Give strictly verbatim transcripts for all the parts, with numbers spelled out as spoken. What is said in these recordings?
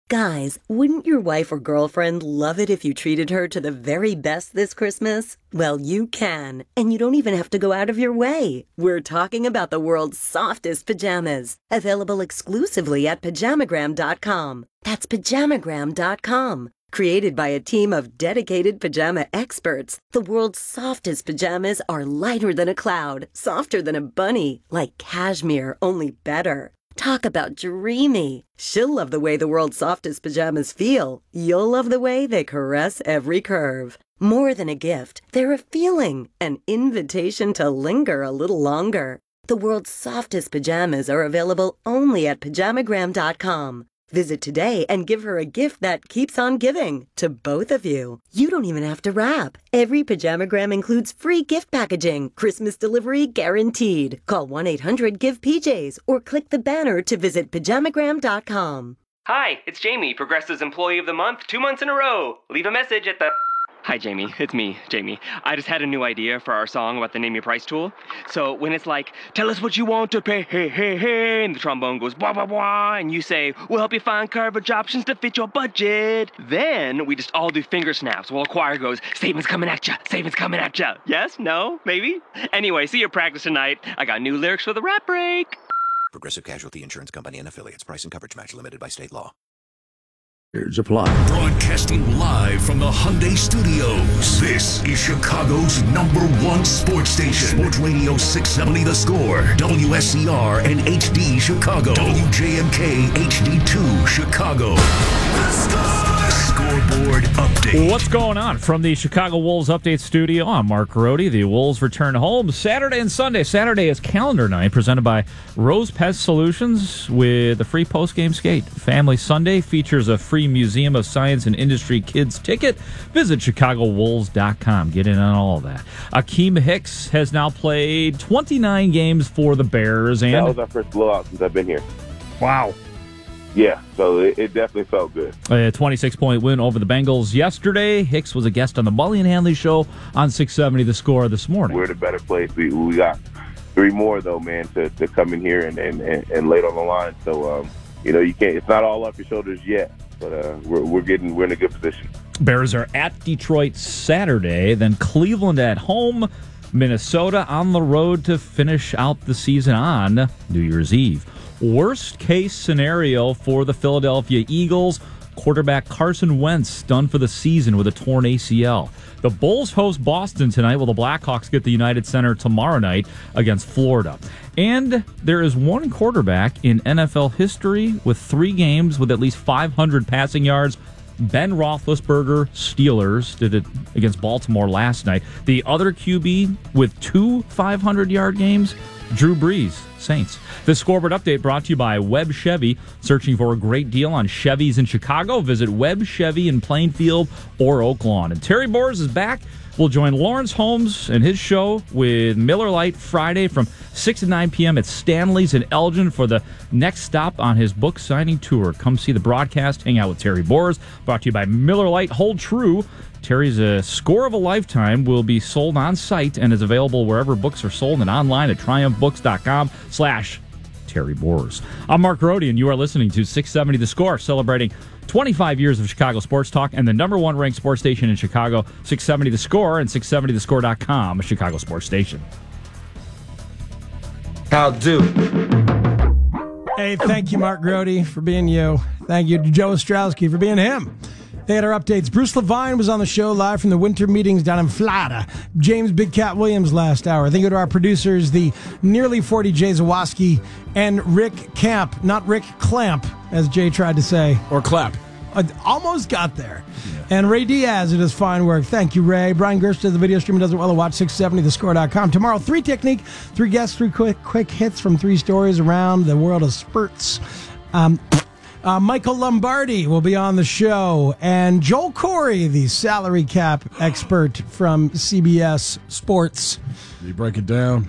Guys, wouldn't your wife or girlfriend love it if you treated her to the very best this Christmas? Well, you can, and you don't even have to go out of your way. We're talking about the world's softest pajamas, available exclusively at pajamagram dot com. That's pajamagram dot com. Created by a team of dedicated pajama experts, the world's softest pajamas are lighter than a cloud, softer than a bunny, like cashmere, only better. Talk about dreamy. She'll love the way the world's softest pajamas feel. You'll love the way they caress every curve. More than a gift, they're a feeling, an invitation to linger a little longer. The world's softest pajamas are available only at pajamagram dot com. Visit today and give her a gift that keeps on giving to both of you. You don't even have to wrap. Every Pajamagram includes free gift packaging, Christmas delivery guaranteed. Call one eight hundred give P Js or click the banner to visit pajamagram dot com. Hi, it's Jamie, Progressive's Employee of the Month, two months in a row. Leave a message at the... Hi, Jamie. It's me, Jamie. I just had a new idea for our song about the Name Your Price tool. So when it's like, tell us what you want to pay, hey, hey, hey, and the trombone goes, blah, blah, blah, and you say, we'll help you find coverage options to fit your budget. Then we just all do finger snaps while a choir goes, savings coming at ya, savings coming at ya. Yes? No? Maybe? Anyway, see you practice tonight. I got new lyrics for the rap break. Progressive Casualty Insurance Company and Affiliates. Price and coverage match limited by state law. Here's apply. Broadcasting live from the Hyundai Studios. This is Chicago's number one sports station. Sports Radio six seventy The Score. W S C R and H D Chicago. W J M K H D two Chicago. The Score. Scoreboard update. What's going on from the Chicago Wolves Update Studio? I'm Mark Grody. The Wolves return home Saturday and Sunday. Saturday is calendar night presented by Rose Pest Solutions with a free post-game skate. Family Sunday features a free Museum of Science and Industry kids ticket. Visit chicago wolves dot com. Get in on all of that. Akeem Hicks has now played twenty-nine games for the Bears. And that was our first blowout since I've been here. Wow. Yeah, so it, it definitely felt good. A twenty-six point win over the Bengals yesterday. Hicks was a guest on the Mully and Hanley Show on six seventy The Score this morning. We're in a better place. We we got three more, though, man, to, to come in here and, and, and, and lay it on the line. So, um, you know, you can't. It's not all off your shoulders yet, but uh, we're we're getting we're in a good position. Bears are at Detroit Saturday, then Cleveland at home, Minnesota on the road to finish out the season on New Year's Eve. Worst case scenario for the Philadelphia Eagles, quarterback Carson Wentz done for the season with a torn A C L. The Bulls host Boston tonight, while the Blackhawks get the United Center tomorrow night against Florida. And there is one quarterback in N F L history with three games with at least five hundred passing yards. Ben Roethlisberger, Steelers, did it against Baltimore last night. The other Q B with two five hundred-yard games, Drew Brees, Saints. This scoreboard update brought to you by Webb Chevy. Searching for a great deal on Chevys in Chicago? Visit Webb Chevy in Plainfield or Oak Lawn. And Terry Boers is back. We'll join Lawrence Holmes and his show with Miller Lite Friday from six to nine p.m. at Stanley's in Elgin for the next stop on his book signing tour. Come see the broadcast, hang out with Terry Boers. Brought to you by Miller Lite. Hold true. Terry's a Score of a Lifetime will be sold on site and is available wherever books are sold and online at triumph books dot com slash Terry Boers. I'm Mark Grody, and you are listening to six seventy The Score, celebrating twenty-five years of Chicago sports talk and the number one ranked sports station in Chicago, six seventy The Score and six seventy the score dot com, a Chicago sports station. How do? Hey, thank you, Mark Grody, for being you. Thank you to Joe Ostrowski for being him. They had our updates. Bruce Levine was on the show live from the winter meetings down in Florida. James Big Cat Williams last hour. Thank you to our producers, the nearly forty Jay Zawoski and Rick Camp, not Rick Clamp, as Jay tried to say. Or Clap. Uh, almost got there. Yeah. And Ray Diaz, it is fine work. Thank you, Ray. Brian Gerst does the video stream, does it well. Watch six seventy the score dot com. Tomorrow, three technique, three guests, three quick quick hits from three stories around the world of spurts. Um... Uh, Michael Lombardi will be on the show, and Joel Corey, the salary cap expert from C B S Sports. Did you break it down?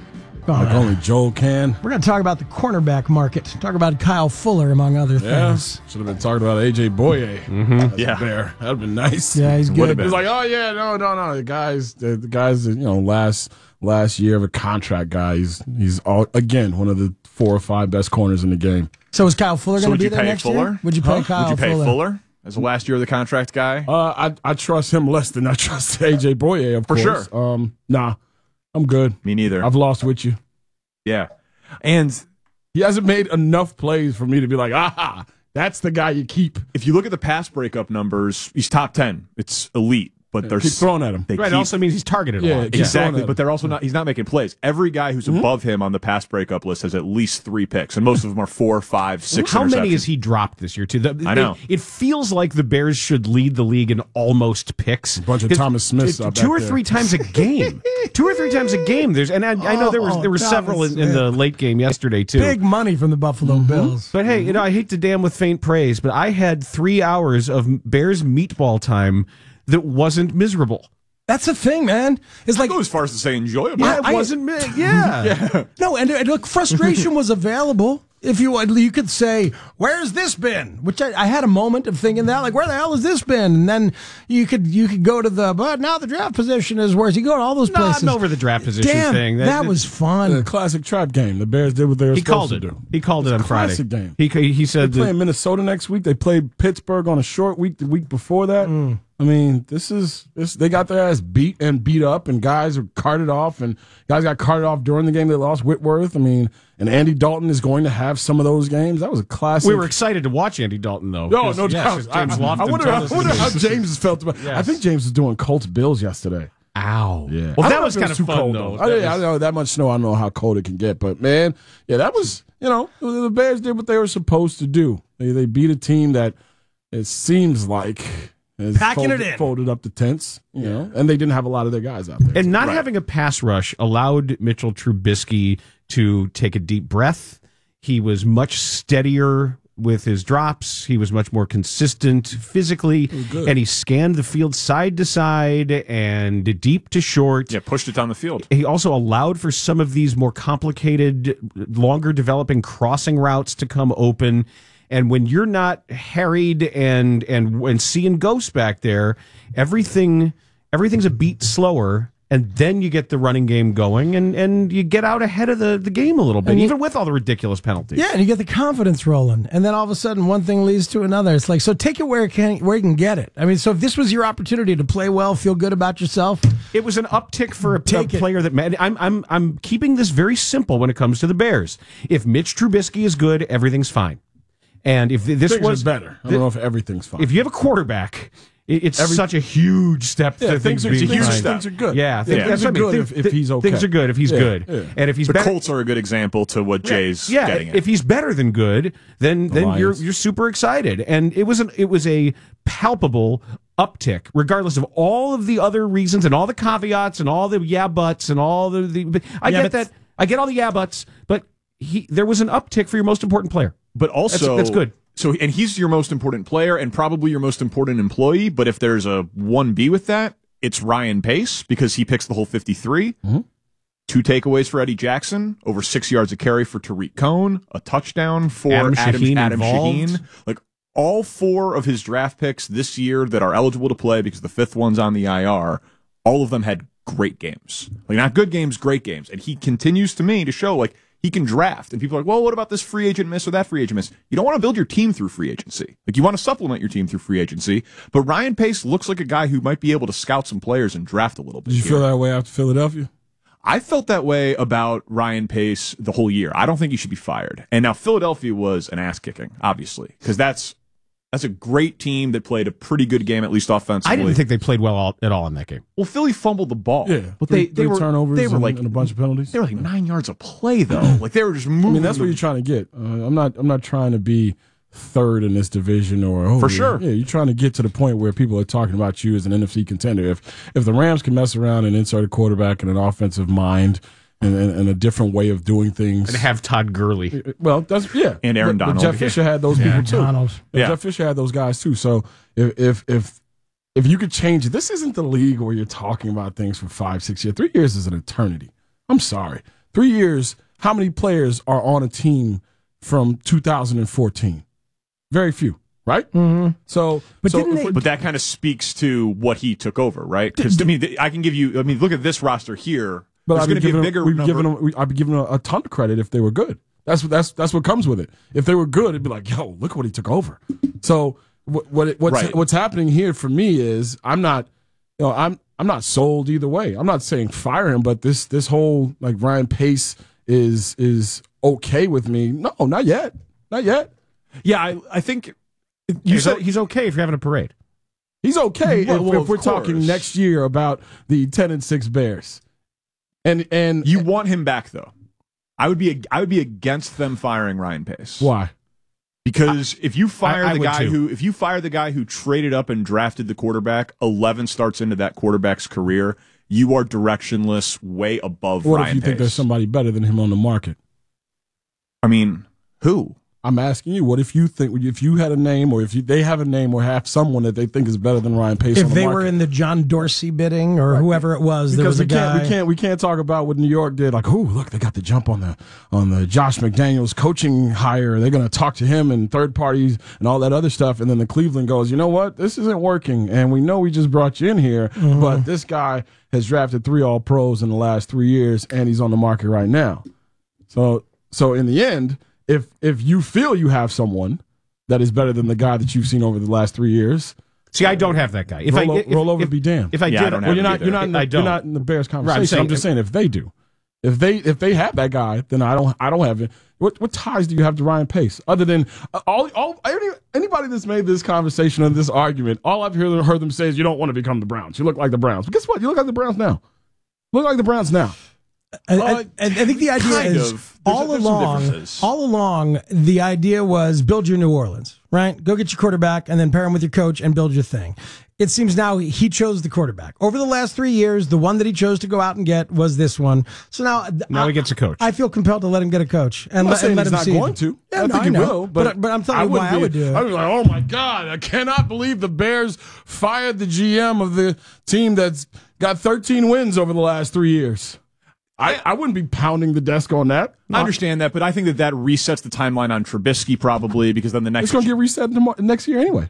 Oh, like yeah. only Joel can. We're going to talk about the cornerback market. Talk about Kyle Fuller, among other Yeah, things. should have been talking about A J Boye. Mm-hmm. Yeah, bear. That'd have been nice. Yeah, he's good. It's like, oh yeah, no, no, no. The guys, the, the guys, you know, last last year of a contract guy. He's he's all again one of the four or five best corners in the game. So is Kyle Fuller So going would to be you there pay next Fuller? year? Would you pay Huh? Kyle Would you pay Fuller? Fuller as the last year of the contract guy? Uh, I I trust him less than I trust A J Boye, of For course. sure. Um, nah, I'm good. Me neither. I've lost with you. Yeah. And He hasn't made enough plays for me to be like, aha, that's the guy you keep. if you look at the pass breakup numbers, he's top ten. It's elite, but Yeah, they're keep throwing at him. They Right, it keep, also means he's targeted a Yeah, lot. keep throwing exactly, at but him. they're also not. He's not making plays. Every guy who's Mm-hmm. above him on the pass breakup list has at least three picks, and most of them are four, five, six. How many interceptions. has he dropped this year, too? The, I know. It, it feels like the Bears should lead the league in almost picks. A bunch of Thomas Smiths out Two back or there. three times a game. Two or three times a game. There's and I, I know there was Oh, there were Thomas several in, in the late game yesterday, too. Big money from the Buffalo Bills. But hey, you know, I hate to damn with faint praise, but I had three hours of Bears meatball time that wasn't miserable. That's the thing, man. It's I like go as far as to say enjoyable. Yeah, I- it wasn't. mi- Yeah. no, and, and look, frustration was available. If you you could say, "Where's this been?" Which I, I had a moment of thinking that, like, "Where the hell has this been?" And then you could you could go to the, but now the draft position is worse. You go to all those No, places. I'm over the draft position Damn, thing. That, That- was fun. The classic trap game. The Bears did what they were He supposed called to it. do. He called it on Friday. Classic game. He he They're said that- playing Minnesota next week. They played Pittsburgh on a short week the week before that. Mm. I mean, this is this. They got their ass beat and beat up, and guys were carted off, and guys got carted off during the game. They lost Whitworth. I mean, and Andy Dalton is going to have some of those games. That was a classic. we were excited to watch Andy Dalton, though. No, because, no yes, doubt. James I, I Lofton wonder, told I us wonder this. how James has felt about. I Yes. think James was doing Colts Bills yesterday. Ow. Yeah. Well, I that don't know was if it kind of too fun, cold, though. I, That I was- know that much snow. I don't know how cold it can get, but man, yeah, that was you know the Bears did what they were supposed to do. They they beat a team that it seems like is Packing folded, it in. folded up the tents, you know, and they didn't have a lot of their guys out there. And not having a pass rush allowed Mitchell Trubisky to take a deep breath. He was much steadier with his drops. He was much more consistent physically, and he scanned the field side to side and deep to short. Yeah, pushed it down the field. He also allowed for some of these more complicated, longer developing crossing routes to come open. And when you're not harried and and and seeing ghosts back there, everything everything's a beat slower. And then you get the running game going, and, and you get out ahead of the, the game a little bit, And you- even with all the ridiculous penalties. Yeah, and you get the confidence rolling, and then all of a sudden, one thing leads to another. It's like, so take it where it can, where you can get it. I mean, so if this was your opportunity to play well, feel good about yourself, It was an uptick for a, a Take it. player that man, I'm I'm I'm keeping this very simple when it comes to the Bears. If Mitch Trubisky is good, everything's fine. And if this Things was are better. I don't know if everything's fine. if you have a quarterback, it- it's Every- such a huge step. Yeah, to things are- being things are- fine. things are good. Yeah, Yeah, things, things that's are what I mean. good Things- if- if he's okay. Things are good if he's Yeah, good, yeah. and if he's The better. Colts are a good example to what Jay's yeah, getting at. if he's better than good, then then you're Lions. you're super excited, and it was an it was a palpable uptick, regardless of all of the other reasons and all the caveats and all the yeah buts and all the, the I Yeah, get but- that I get all the yeah buts, but he there was an uptick for your most important player. But also, That's- that's good. So, and he's your most important player and probably your most important employee. But if there's a one B with that, it's Ryan Pace because he picks the whole fifty-three. Mm-hmm. Two takeaways for Eddie Jackson, over six yards of carry for Tariq Cohn, a touchdown for Adam Adam, Shaheen Adam involved. Shaheen. Like all four of his draft picks this year that are eligible to play because the fifth one's on the I R, all of them had great games. Like not good games, great games. And he continues to me to show like he can draft. And people are like, well, what about this free agent miss or that free agent miss? You don't want to build your team through free agency. Like you want to supplement your team through free agency. But Ryan Pace looks like a guy who might be able to scout some players and draft a little bit. Did you here. feel that way after Philadelphia? I felt that way about Ryan Pace the whole year. I don't think he should be fired. And now Philadelphia was an ass kicking, obviously, because that's that's a great team that played a pretty good game, at least offensively. I didn't think they played well all, at all in that game. Well, Philly fumbled the ball. Yeah, but three, they they three were turnovers They were and, like and a bunch of penalties. They were like nine yards of play though. Like they were just moving. I mean, that's the- what you're trying to get. Uh, I'm not. I'm not trying to be third in this division or oh, For yeah, sure. Yeah, you're trying to get to the point where people are talking about you as an N F C contender. If if the Rams can mess around and insert a quarterback and an offensive mind and, and, and a different way of doing things, And have Todd Gurley. well, that's yeah. And Aaron but, but Donald. Jeff Fisher had those Yeah, people too. Donald. Yeah. Yeah. Jeff Fisher had those guys too. So if if if if you could change it, this isn't the league where you're talking about things for five, six years. Three years is an eternity. I'm sorry. Three years. How many players are on a team from two thousand fourteen? Very few, right? Mm-hmm. So, but so didn't they, but that kind of speaks to what he took over, right? Because I mean, I can give you. I mean, look at this roster here. But There's going to be a bigger them, we've number. given them, we, I'd be giving them a ton of credit if they were good. That's what that's that's what comes with it. If they were good, it'd be like, yo, look what he took over. So what what it, what's Right. what's happening here for me is I'm not, you know, I'm I'm not sold either way. I'm not saying fire him, but this this whole like Ryan Pace is is okay with me. No, not yet, not yet. Yeah, I, I think You he's, said he's okay if you're having a parade. He's okay Well, if, well, if we're of talking course. next year about the ten and six Bears. And and you want him back though. I would be I would be against them firing Ryan Pace. Why? Because if you fire I- I the would guy too. who if you fire the guy who traded up and drafted the quarterback, eleven starts into that quarterback's career, you are directionless, way above What Ryan if you Pace. think there's somebody better than him on the market? I mean, who? I'm asking you, what if you think if you had a name, or if you, they have a name, or have someone that they think is better than Ryan Pace? if on the they market? were in the John Dorsey bidding or whoever it was, there because was a we can't guy. we can't we can't talk about what New York did. Like, oh, look, they got the jump on the on the Josh McDaniels coaching hire. They're going to talk to him and third parties and all that other stuff. And then the Cleveland goes, you know what, this isn't working, and we know we just brought you in here, Mm-hmm. but this guy has drafted three All Pros in the last three years, and he's on the market right now. So so in the end, if if you feel you have someone that is better than the guy that you've seen over the last three years, See, I don't have that guy. If roll, I o- if, roll over if, and be damned. If I Yeah, I did, don't well, have you're him not either. you're not in the, I you're don't. not in the Bears Right, conversation. I'm saying- I'm just saying if they do, if they if they have that guy, then I don't I don't have it. What what ties do you have to Ryan Pace other than uh, all all any, anybody that's made this conversation and this argument? All I've heard heard them say is you don't want to become the Browns. You look like the Browns. But guess what? You look like the Browns now. Look like the Browns now. I, Uh, I, I think the idea kind is of. There's- all there's some along, differences. all along, the idea was build your New Orleans, right? Go get your quarterback and then pair him with your coach and build your thing. It seems now he chose the quarterback. Over the last three years, the one that he chose to go out and get was this one. So now, Now I, he gets a coach. I feel compelled to let him get a coach and I'm not let, saying and let he's him not see. going to. Yeah, I no, think I he know. will. But, but, but I'm telling you why wouldn't I be- would do it. I'd be like, oh my God, I cannot believe the Bears fired the G M of the team that's got thirteen wins over the last three years. I, I wouldn't be pounding the desk on that. I understand that, but I think that that resets the timeline on Trubisky probably because then the next It's going to get reset tomorrow, next year anyway.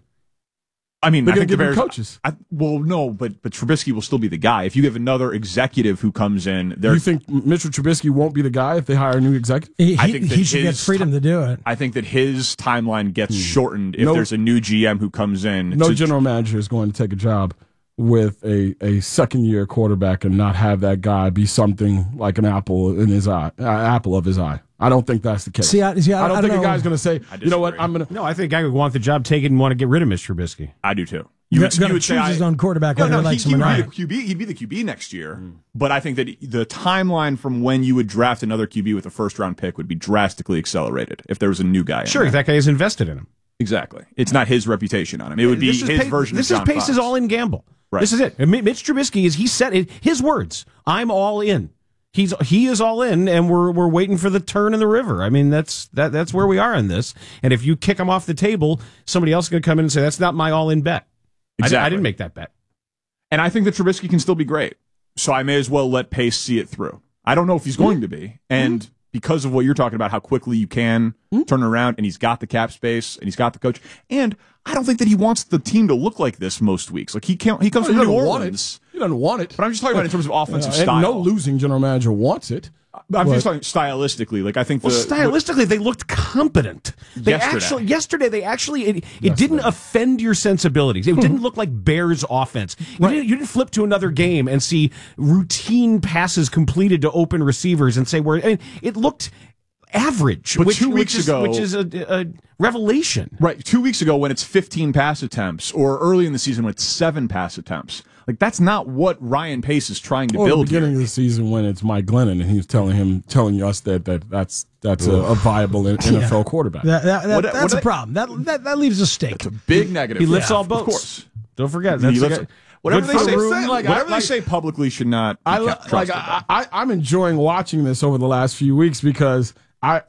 I mean, They're I gonna think the give him Bears coaches. I, well, no, but but Trubisky will still be the guy. If you have another executive who comes in, there. You think Mitchell Trubisky won't be the guy if they hire a new executive? He, I he- think that he should get his freedom to do it. I think that his timeline gets shortened if No- there's a new G M who comes in. No to- general manager is going to take a job with a, a second year quarterback and not have that guy be something like an apple in his eye, uh, apple of his eye. I don't think that's the case. See, I, see, I, I don't I think know. a guy's going to say, I you know what, disagree. I'm going to. No, I think I would want the job taken and want to get rid of Mister Trubisky. I do too. You You would, would, you would say choose I- his own quarterback No, whether no, he he, likes he him or would be not. the Q B. He'd be the Q B next year. But I think that the timeline from when you would draft another Q B with a first round pick would be drastically accelerated if there was a new guy. in Sure, there. if that guy is invested in him. Exactly. It's not his reputation on him. It would be This is his Pace- version This of is John Pace's Fox. all-in gamble. Right. This is it. And Mi- Mitch Trubisky is he said it, his words. I'm all in. He's he is all in, and we're we're waiting for the turn in the river. I mean, that's that that's where we are in this. And if you kick him off the table, somebody else is going to come in and say that's not my all-in bet. I, Exactly. I didn't make that bet. And I think that Trubisky can still be great. So I may as well let Pace see it through. I don't know if he's going to be. And mm-hmm. because of what you're talking about, how quickly you can mm-hmm. turn it around, and he's got the cap space, and he's got the coach. And I don't think that he wants the team to look like this most weeks. Like he can't. He comes No, he from New doesn't want Orleans. it. He doesn't want it. But I'm just talking about in terms of offensive Uh, and style. no losing general manager wants it. I'm but- just talking stylistically. Like I think Well, the, stylistically, they looked competent. They Yesterday. actually yesterday they actually it, it didn't offend your sensibilities. It didn't look like Bears offense. You, didn't, you didn't flip to another game and see routine passes completed to open receivers and say where I mean, it looked average. But which, two weeks which is, ago- which is a, a revelation. Right, two weeks ago when it's fifteen pass attempts, or early in the season when it's seven pass attempts. Like that's not what Ryan Pace is trying to Or build. the beginning here. of the season when it's Mike Glennon and he was telling him, telling us that, that that's that's a, a viable N F L quarterback. That, that, that, What- that's what a they- problem. That, that that leaves a stake. It's a big negative. He lifts Yeah, all boats. of course. Don't forget. He That's lifts- the guy- whatever good they for say, the room. like, I- whatever like- they say publicly should not. Be I kept lo- like trusted, I, I, I'm enjoying watching this over the last few weeks because I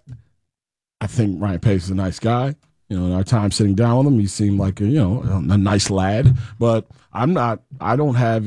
I think Ryan Pace is a nice guy. You know, in our time sitting down with him, he seemed like a, you know a, a nice lad. But I'm not. I don't have any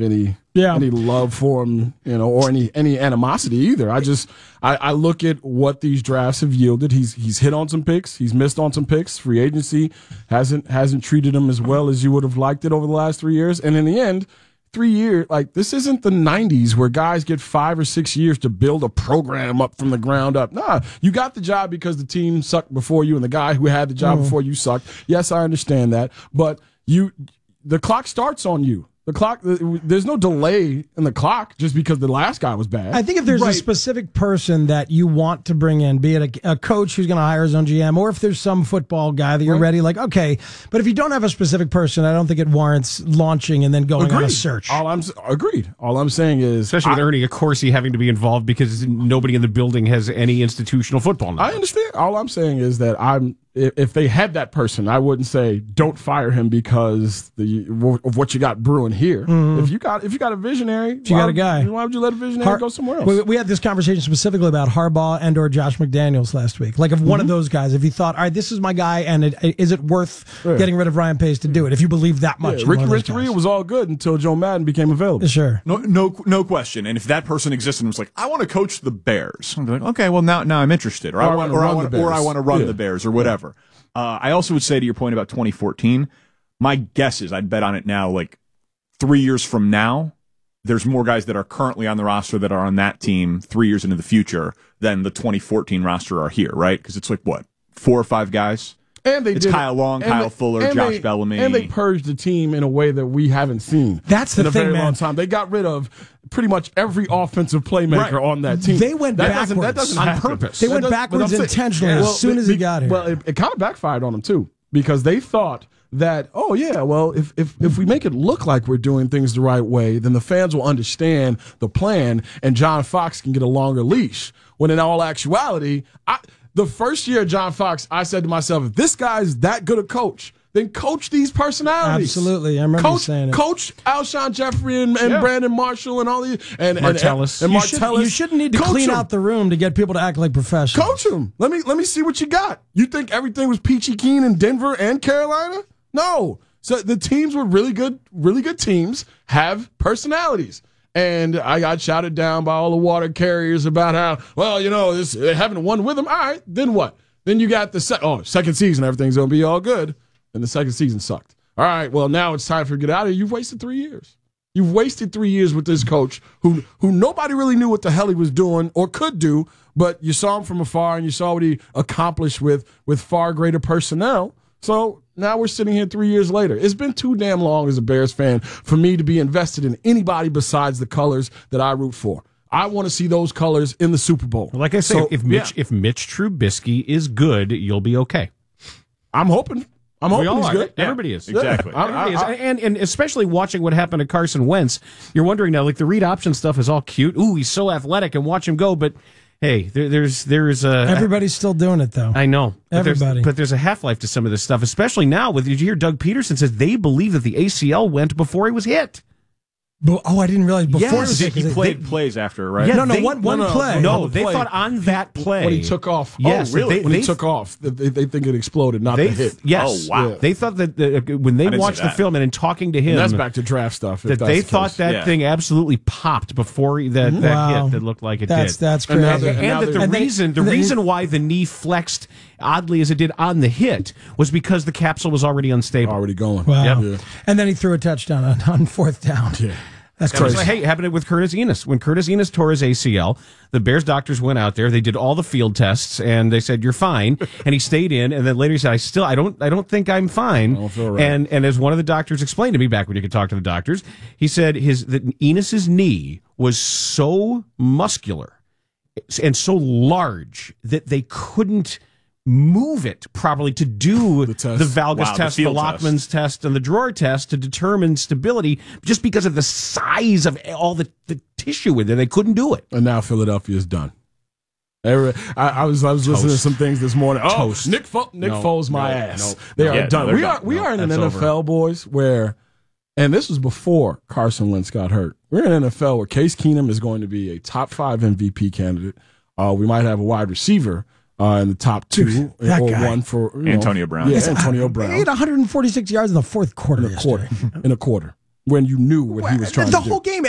yeah. any love for him, you know, or any any animosity either. I just I, I look at what these drafts have yielded. He's he's hit on some picks, he's missed on some picks. Free agency hasn't hasn't treated him as well as you would have liked it over the last three years. And in the end, three years like this isn't the nineties where guys get five or six years to build a program up from the ground up. Nah, you got the job because the team sucked before you, and the guy who had the job Mm. before you sucked. Yes, I understand that, but you the clock starts on you. The clock, there's no delay in the clock just because the last guy was bad. I think if there's Right. a specific person that you want to bring in, be it a, a coach who's going to hire his own G M, or if there's some football guy that you're Right. ready, like, okay. But if you don't have a specific person, I don't think it warrants launching and then going on a Agreed. search. All I'm s- agreed. All I'm saying is, Especially with I, Ernie Accorsi having to be involved because nobody in the building has any institutional football knowledge. I understand. All I'm saying is that I'm. If if they had that person, I wouldn't say don't fire him because the of what you got brewing here. If you got if you got a visionary, If you got a guy. why would you let a visionary Har- go somewhere else? We, we had this conversation specifically about Harbaugh and or Josh McDaniels last week. Like, if one of those guys, if you thought, all right, this is my guy, and it, is it worth Yeah. getting rid of Ryan Pace to do it? If you believe that much, Yeah, in Ricky one of those Renteria guys. was all good until Joe Madden became available. Sure. No, no, no question. And if that person existed and was like, I want to coach the Bears, I'm like, okay, well now, now I'm interested, or, Or I I want, wanna or I run want, the or I Bears. want to run Yeah. the Bears, or whatever. Uh, I also would say to your point about twenty fourteen, my guess is I'd bet on it now. Like three years from now, there's more guys that are currently on the roster that are on that team three years into the future than the twenty fourteen roster are here, right? Because it's like what four or five guys. And they It's did Kyle Long, and Kyle they- Fuller, and Josh they- Bellamy. and they purged the team in a way that we haven't seen. That's the in a thing, very man. long time. They got rid of pretty much every offensive playmaker Right. on that team. They went that doesn't, that backwards doesn't on happen. purpose. They That went doesn't- but backwards I'm saying- intentionally as soon as he got here. Well, it, it kind of backfired on them too, because they thought that, oh yeah, well, if if if we make it look like we're doing things the right way, then the fans will understand the plan, and John Fox can get a longer leash. When in all actuality, I, the first year of John Fox, I said to myself, if this guy's that good a coach, then coach these personalities. Absolutely. I remember you coach, saying it. Coach Alshon Jeffrey and, and Yeah. Brandon Marshall and all these and and- Martellus. and, and you, should, Martellus. you shouldn't need to Coach clean 'em. out the room to get people to act like professionals. Coach them. Let me let me see what you got. You think everything was peachy keen in Denver and Carolina? No. So the teams were really good, really good teams have personalities. And I got shouted down by all the water carriers about how, well, you know, this, they haven't won with them. All right, then what? Then you got the se- oh, second season, everything's going to be all good. And the second season sucked. All right, well, now it's time for you to get out of here. You've wasted three years. You've wasted three years with this coach who who nobody really knew what the hell he was doing or could do, but you saw him from afar and you saw what he accomplished with with far greater personnel. So now we're sitting here three years later. It's been too damn long as a Bears fan for me to be invested in anybody besides the colors that I root for. I want to see those colors in the Super Bowl. Like I say, So, if Mitch yeah, if Mitch Trubisky is good, you'll be okay. I'm hoping. I'm We hoping all he's are. good. Everybody is. Exactly. I- Everybody I- is. and and especially watching what happened to Carson Wentz, you're wondering now. Like the read option stuff is all cute. Ooh, he's so athletic, and watch him go. But hey, there, there's there's a Everybody's still doing it, though. I know. But there's- Everybody. But there's a half life to some of this stuff, especially now. With did you hear Doug Peterson says they believe that the A C L went before he was hit. But, oh, I didn't realize before Yes. it was He, he they- played plays after, right? Yeah, no, no, they- one, one no, no, play. No, the they play. thought on that play When he took off. Yes, oh, really? they- when he they- took off, they, they think it exploded, not They the hit. yes. Oh, wow. Yeah. They thought that the, when they I didn't watched see the that. film and in talking to him, And that's back to draft stuff. if that that's they the thought case. that Yeah. thing absolutely popped before he- that, that Wow. hit that looked like it That's did. that's And crazy. now and, they're- and now that the they're- And they- reason the and they- reason why the knee flexed oddly as it did on the hit was because the capsule was already unstable. already going. Wow. Yeah. And then he threw a touchdown on, on fourth down. Yeah. That's It was crazy. like, hey, it happened with Curtis Enos. When Curtis Enos tore his A C L, the Bears doctors went out there. They did all the field tests, and they said you're fine. And he stayed in. And then later he said, "I still, I don't, I don't think I'm fine." I don't feel right. And and as one of the doctors explained to me back when you could talk to the doctors, he said his that Enos's knee was so muscular and so large that they couldn't move it properly to do the, test. Valgus Wow, the test, the, field Lockman's test. and the drawer test to determine stability just because of the size of all the, the tissue in there. They couldn't do it. And now Philadelphia is done. Every, I, I was I was listening to Toast. some things this morning. Oh, Toast. Nick Fo- Nick No, Foles, my no, ass. no, they no. are Yeah, done. no, we they're are done. we No, are in an that's N F L, over. boys, where, and this was before Carson Wentz got hurt. We're in an N F L where Case Keenum is going to be a top five M V P candidate. Uh, we might have a wide receiver uh, in the top two that or guy. one for you know, Antonio Brown. Yeah, Yes, Antonio He Brown had one hundred forty-six yards in the fourth quarter. in a quarter. yesterday. In a quarter. When you knew what he was trying the to do. whole game,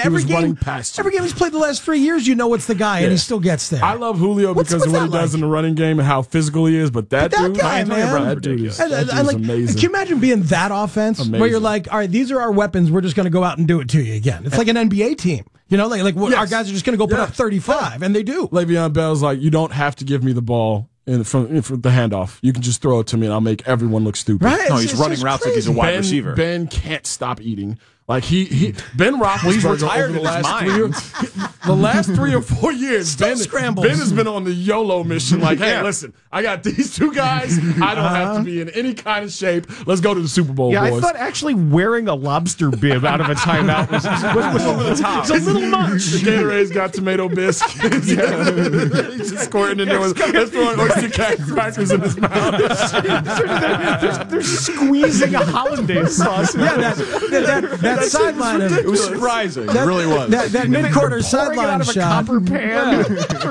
every was game, running past you. every game he's played the last three years, you know it's the guy, Yeah. and he still gets there. I love Julio What's- because what's of what that he does like? in the running game and how physical he is. But that, But that dude, guy, man. that dude is, And- that and- dude and, is like, amazing. Can you imagine being that offense where Amazing. you're like, all right, these are our weapons. We're just going to go out and do it to you again. It's like an N B A team. You know, like like what, Yes. our guys are just going to go put Yeah. up thirty-five, and they do. Le'Veon Bell's like, you don't have to give me the ball in from, in from the handoff. You can just throw it to me, and I'll make everyone look stupid. Right? No, It's- he's it's running just routes like he's a crazy. wide Ben, receiver. Ben can't stop eating. Like he, he Ben Roethlisberger he's retired over the in his last mind. three years, the last three or four years, Still Ben, scrambles. Ben has been on the YOLO mission. Like, hey, Yeah. listen, I got these two guys. I don't have to be in any kind of shape. Let's go to the Super Bowl, Yeah, boys. I thought actually wearing a lobster bib out of a timeout was, was, was over the top. It's a little much. The Gatorade's got tomato biscuits. He's just squirting in there with let's throw oyster crackers in his mouth. They're, they're squeezing a hollandaise sauce. Yeah, that that, that, that sideline of It was surprising. that, it really was. that, that mid-quarter Pouring it sideline out of a shot. copper pan.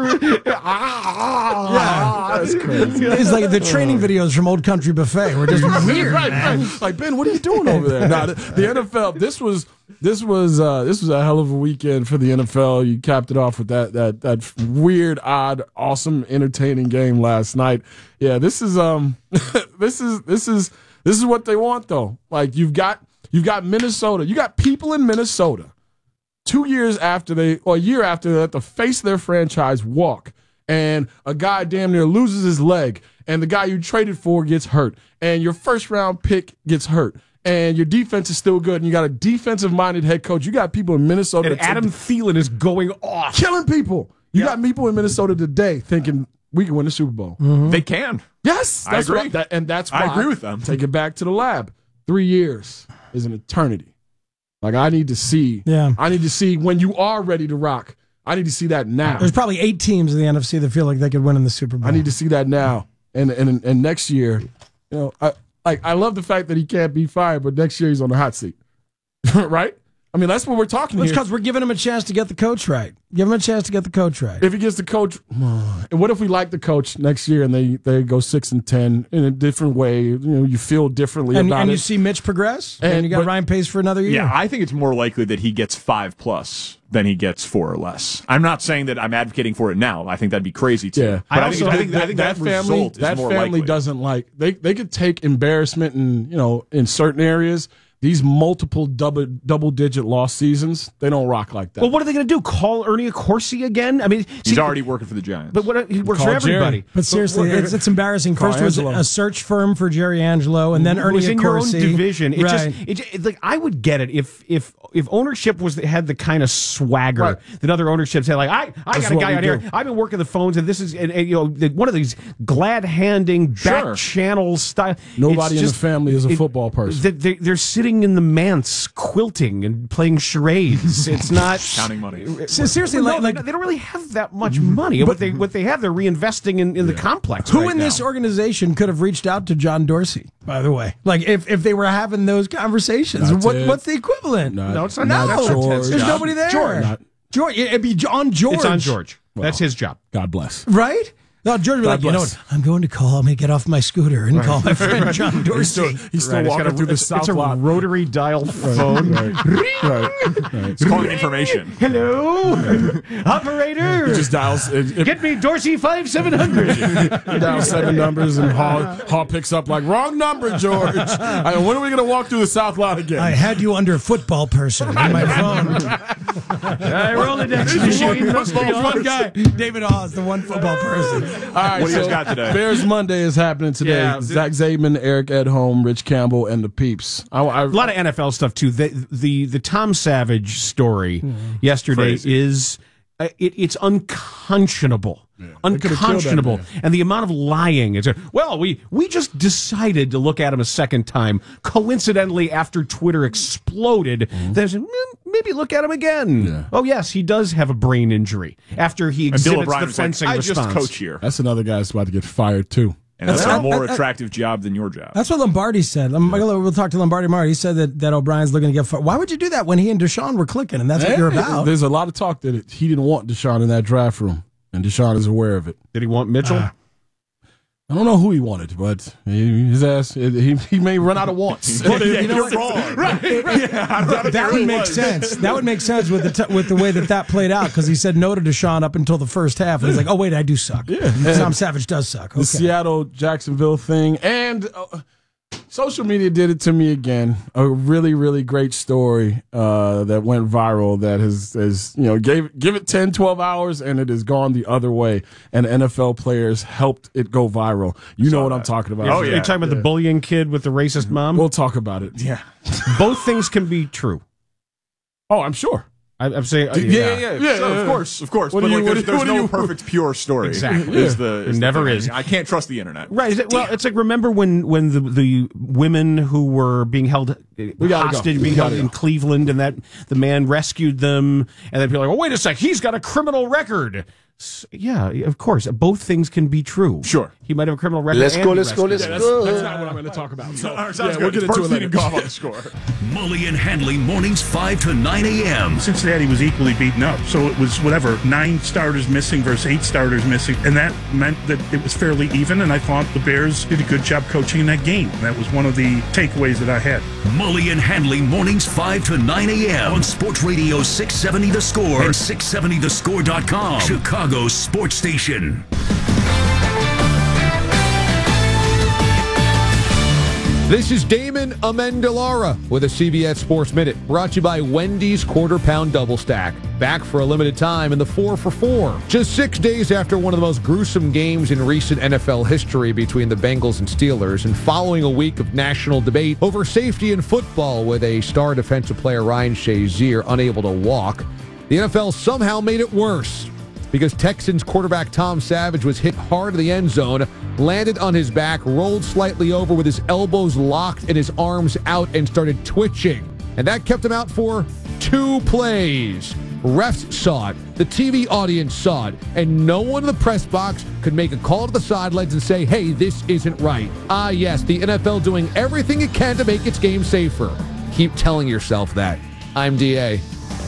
Yeah, That's crazy. it's like the training videos from Old Country Buffet. We're just weird, right, man. right. Like Ben, what are you doing over there? Nah, the, the N F L. This was this was uh, this was a hell of a weekend for the N F L. You capped it off with that that that weird, odd, awesome, entertaining game last night. Yeah, this is um, this is this is this is what they want though. Like you've got you've got Minnesota. You got people in Minnesota. Two years after they, or a year after they let the face of their franchise walk, and a guy damn near loses his leg, and the guy you traded for gets hurt, and your first round pick gets hurt, and your defense is still good, and you got a defensive minded head coach. You got people in Minnesota. And that- Adam Thielen is going off. killing people. You got people in Minnesota today thinking we can win the Super Bowl. They can. Yes, I that's agree. What, that, and that's why I agree with them. Take it back to the lab. Three years is an eternity. Like I need to see. Yeah. I need to see when you are ready to rock. I need to see that now. There's probably eight teams in the N F C that feel like they could win in the Super Bowl. I need to see that now. And and and next year, you know, I like I love the fact that he can't be fired, but next year he's on the hot seat, right? I mean, that's what we're talking Well, it's here. because we're giving him a chance to get the coach right. Give him a chance to get the coach right. If he gets the coach, and what if we like the coach next year and they, they go six and ten in a different way? You know, you feel differently And, about and it. you see Mitch progress, and, And- you got but- Ryan Pace for another year. Yeah, I think it's more likely that he gets five plus than he gets four or less. I'm not saying that I'm advocating for it now. I think that'd be crazy too. Yeah, But I, also think, I think, I think that, family result that is more family likely. doesn't like they they could take embarrassment and you know in certain areas. These multiple double double digit loss seasons, they don't rock like that. Well, what are they going to do? Call Ernie Accorsi again? I mean, He's see, already working for the Giants. But what he works Call for everybody. Jerry. But seriously, it's, it's embarrassing. Carl First was Angelo. a search firm for Jerry Angelo, and then It Ernie was in your own Accorsi. division. It right. just, it, it, like I would get it if if if ownership was had the kind of swagger Right. that other ownerships had. Like I, I That's got a what guy we out here. do. I've been working the phones, and this is and, and, you know the- one of these glad handing back Sure. channel style. Nobody It's in just- the family is a it- football person. They, they, they're sitting in the manse quilting and playing charades. It's not Counting money. So seriously, Well, no, like, they- like they don't really have that much money. What they what they have, they're reinvesting in, in the complex. who right in this now. organization could have reached out to John Dorsey? By the way, like if, if they were having those conversations, Not what Ted. what's the equivalent? Not- No, it's not- not not George. Ted's There's job. nobody there. George. Not- George, it'd be on George. It's on George. That's his job. God bless. right? No, George would be God like, you know bless. what? I'm going to call. I'm going to get off my scooter and call my friend John He's Dorsey. still, he's still Right, it's walking got a- through the it's, south it's a lot. rotary dial phone. Right, right, right, right. It's calling information. Hello, operator. He just dials. It, it, Get me Dorsey five seven hundred. He dials seven numbers, and Hall, Hall picks up like, wrong number, George. I, when are we going to walk through the South Lot again? I had you under football person in my phone. I rolled it down. Football There's one person. guy, David Hawes, the one football person. All right, What do you so guys got today? Bears Monday is happening today. Yeah. Zach Zaidman, Eric Edholm, Rich Campbell, and the Peeps. I, I, A lot of N F L stuff too. The the, the Tom Savage story yesterday Crazy. is uh, it, it's unconscionable. They could've killed that Unconscionable, man. and the amount of lying. It's a, well, we we just decided to look at him a second time. Coincidentally, after Twitter exploded, there's "Mm, maybe look at him again. Yeah. Oh yes, he does have a brain injury after he And Bill exhibits O'Brien the was like, fencing I response. just coach here. That's another guy that's about to get fired, too. And that's, That's- a more I- I- attractive job than your job. That's what Lombardi said. Um, We'll talk to Lombardi tomorrow. He said that, that O'Brien's looking to get fired. Why would you do that when he and Deshaun were clicking? And that's what you're about. There's a lot of talk that it, he didn't want Deshaun in that draft room, and Deshaun is aware of it. Did he want Mitchell? I don't know who he wanted, but he, his ass, he, he may run out of wants. Well, you know, you're wrong. Right, right. Yeah, that, that would make sense. That would make sense with the t- with the way that that played out, because he said no to Deshaun up until the first half, and he's like, "Oh wait, I do suck. Yeah, Tom Savage does suck." Okay. The Seattle Jacksonville thing, and uh, social media did it to me again. A really, really great story uh, that went viral. That has, has you know, gave give it ten, twelve hours, and it has gone the other way. And N F L players helped it go viral. You know what that. I'm talking about? Oh yeah, you're talking about yeah. the bullying kid with the racist mom. We'll talk about it. Yeah, both things can be true. Oh, I'm sure. I'm saying, uh, yeah, yeah, yeah, yeah, yeah, sure, yeah, of course, of course. What but like, you, there's, there's no you, perfect, pure story. Exactly, is the is it never the is. I can't trust the internet. Right. It, well, it's like, remember when when the the women who were being held hostage, go. being held in go. Cleveland, and that the man rescued them, and then people are like, "Oh, wait a sec, he's got a criminal record." So, yeah, of course, both things can be true. Sure, he might have a criminal record. Let's go. Let's go. Let's yeah, go. That's, that's not what I'm going to talk about. So, no, yeah, we'll get into it later. Golf on the score. Mully and Handley mornings five to nine a.m. Cincinnati was equally beaten up, so it was whatever nine starters missing versus eight starters missing, and that meant that it was fairly even. And I thought the Bears did a good job coaching in that game. That was one of the takeaways that I had. Mully and Handley mornings five to nine a.m. on Sports Radio six seventy The Score and six seventy the score dot com, Chicago's sports station. This is Damon Amendolara with a C B S Sports Minute, brought to you by Wendy's Quarter Pound Double Stack. Back for a limited time in the four for four. Just six days after one of the most gruesome games in recent N F L history between the Bengals and Steelers, and following a week of national debate over safety in football with a star defensive player Ryan Shazier unable to walk, the N F L somehow made it worse, because Texans quarterback Tom Savage was hit hard in the end zone, landed on his back, rolled slightly over with his elbows locked and his arms out, and started twitching. And that kept him out for two plays. Refs saw it, the T V audience saw it, and no one in the press box could make a call to the sidelines and say, hey, this isn't right. Ah, yes, the N F L doing everything it can to make its game safer. Keep telling yourself that. I'm D A.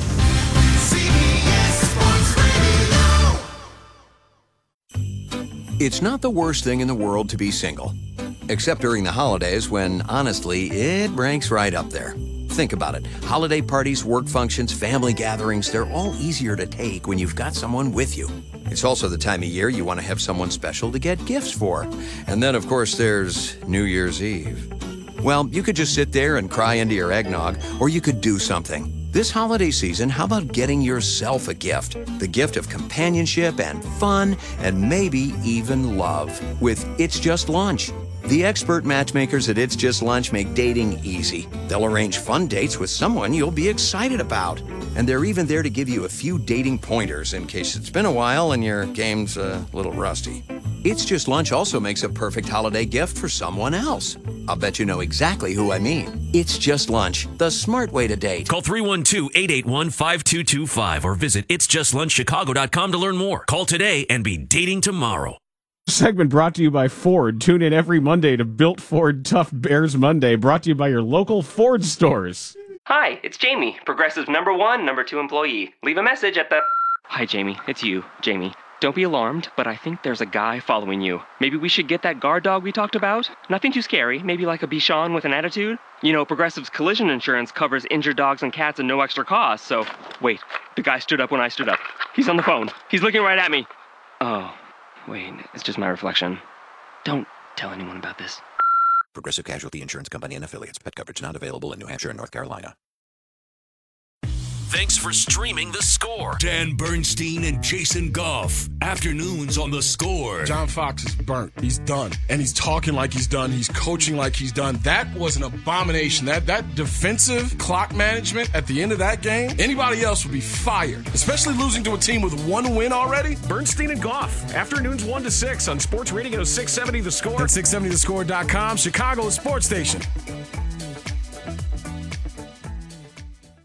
It's not the worst thing in the world to be single, except during the holidays when, honestly, it ranks right up there. Think about it. Holiday parties, work functions, family gatherings, they're all easier to take when you've got someone with you. It's also the time of year you want to have someone special to get gifts for. And then, of course, there's New Year's Eve. Well, you could just sit there and cry into your eggnog, or you could do something. This holiday season, how about getting yourself a gift? The gift of companionship and fun, and maybe even love, with It's Just Lunch. The expert matchmakers at It's Just Lunch make dating easy. They'll arrange fun dates with someone you'll be excited about. And they're even there to give you a few dating pointers in case it's been a while and your game's a little rusty. It's Just Lunch also makes a perfect holiday gift for someone else. I'll bet you know exactly who I mean. It's Just Lunch, the smart way to date. Call three one two, eight eight one, five two two five or visit its just lunch chicago dot com to learn more. Call today and be dating tomorrow. Segment brought to you by Ford. Tune in every Monday to Built Ford Tough Bears Monday, brought to you by your local Ford stores. Hi, it's Jamie, Progressive number one, number two employee. Leave a message at the... Hi, Jamie. It's you, Jamie. Don't be alarmed, but I think there's a guy following you. Maybe we should get that guard dog we talked about? Nothing too scary. Maybe like a Bichon with an attitude? You know, Progressive's collision insurance covers injured dogs and cats at no extra cost, so... Wait, the guy stood up when I stood up. He's on the phone. He's looking right at me. Oh... Wait, it's just my reflection. Don't tell anyone about this. Progressive Casualty Insurance Company and Affiliates. Pet coverage not available in New Hampshire and North Carolina. Thanks for streaming The Score. Dan Bernstein and Jason Goff. Afternoons on The Score. John Fox is burnt. He's done. And he's talking like he's done. He's coaching like he's done. That was an abomination. That that defensive clock management at the end of that game, anybody else would be fired, especially losing to a team with one win already. Bernstein and Goff. Afternoons one to six on Sports Radio six seventy The Score. At six seventy the score dot com, Chicago's sports station.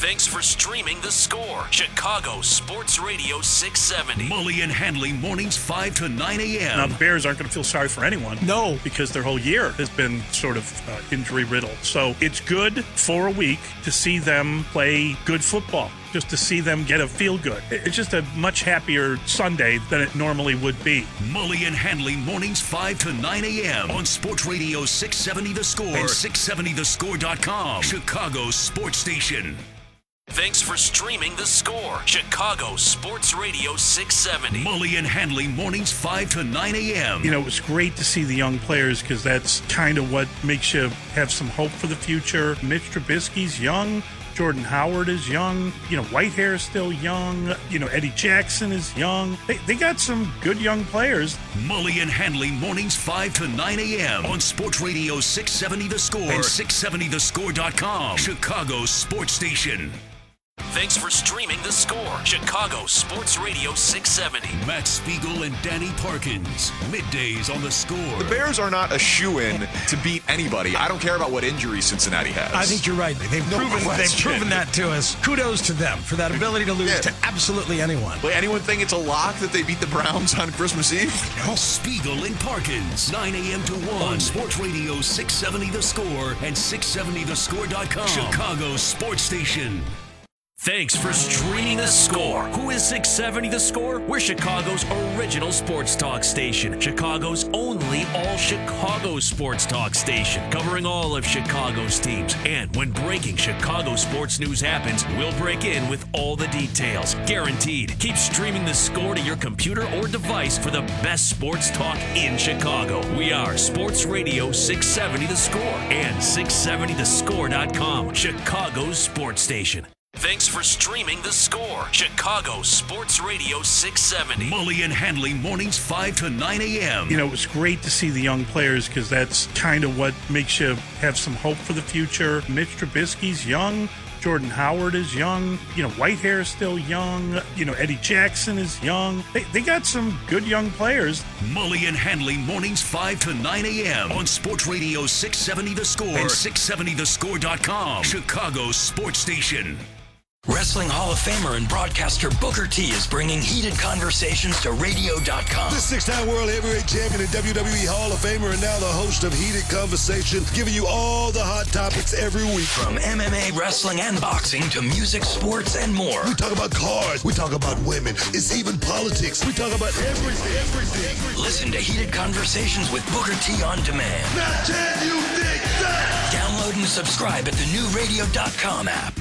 Thanks for streaming The Score, Chicago Sports Radio six seventy. Mully and Handley mornings five to nine a.m. Now, the Bears aren't going to feel sorry for anyone. No. Because their whole year has been sort of uh, injury-riddled. So it's good for a week to see them play good football, just to see them get a feel-good. It's just a much happier Sunday than it normally would be. Mully and Handley mornings five to nine a.m. on Sports Radio six seventy The Score and six seventy the score dot com, Chicago's sports station. Thanks for streaming The Score, Chicago Sports Radio six seventy. Mully and Handley mornings five to nine a.m. You know, it was great to see the young players because that's kind of what makes you have some hope for the future. Mitch Trubisky's young. Jordan Howard is young. You know, Whitehair is still young. You know, Eddie Jackson is young. They, they got some good young players. Mully and Handley mornings five to nine a.m. on Sports Radio six seventy The Score and six seventy the score dot com, Chicago's sports station. Thanks for streaming The Score, Chicago Sports Radio six seventy. Matt Spiegel and Danny Parkins, middays on The Score. The Bears are not a shoo-in to beat anybody. I don't care about what injuries Cincinnati has. I think you're right. They've No proven question. they've proven that to us. Kudos to them for that ability to lose Yeah. to absolutely anyone. Wait, anyone think it's a lock that they beat the Browns on Christmas Eve? Spiegel and Parkins, nine a.m. to one on Sports Radio six seventy The Score and six seventy the score dot com, Chicago's sports station. Thanks for streaming The Score. Who is six seventy The Score? We're Chicago's original sports talk station. Chicago's only all-Chicago sports talk station. Covering all of Chicago's teams. And when breaking Chicago sports news happens, we'll break in with all the details. Guaranteed. Keep streaming The Score to your computer or device for the best sports talk in Chicago. We are Sports Radio six seventy The Score and six seventy the score dot com, Chicago's sports station. Thanks for streaming The Score, Chicago Sports Radio six seventy. Mully and Handley mornings five to nine a.m. You know, it was great to see the young players because that's kind of what makes you have some hope for the future. Mitch Trubisky's young. Jordan Howard is young. You know, Whitehair is still young. You know, Eddie Jackson is young. They, they got some good young players. Mully and Handley mornings five to nine a.m. on Sports Radio six seventy The Score and six seventy the score dot com, Chicago's sports station. Wrestling Hall of Famer and broadcaster Booker T is bringing heated conversations to radio dot com. The six-time world heavyweight champion and W W E Hall of Famer and now the host of Heated Conversation, giving you all the hot topics every week. From M M A, wrestling, and boxing to music, sports, and more. We talk about cars. We talk about women. It's even politics. We talk about everything. Everything. Listen to Heated Conversations with Booker T on demand. Now can you think that? Download and subscribe at the new radio dot com app.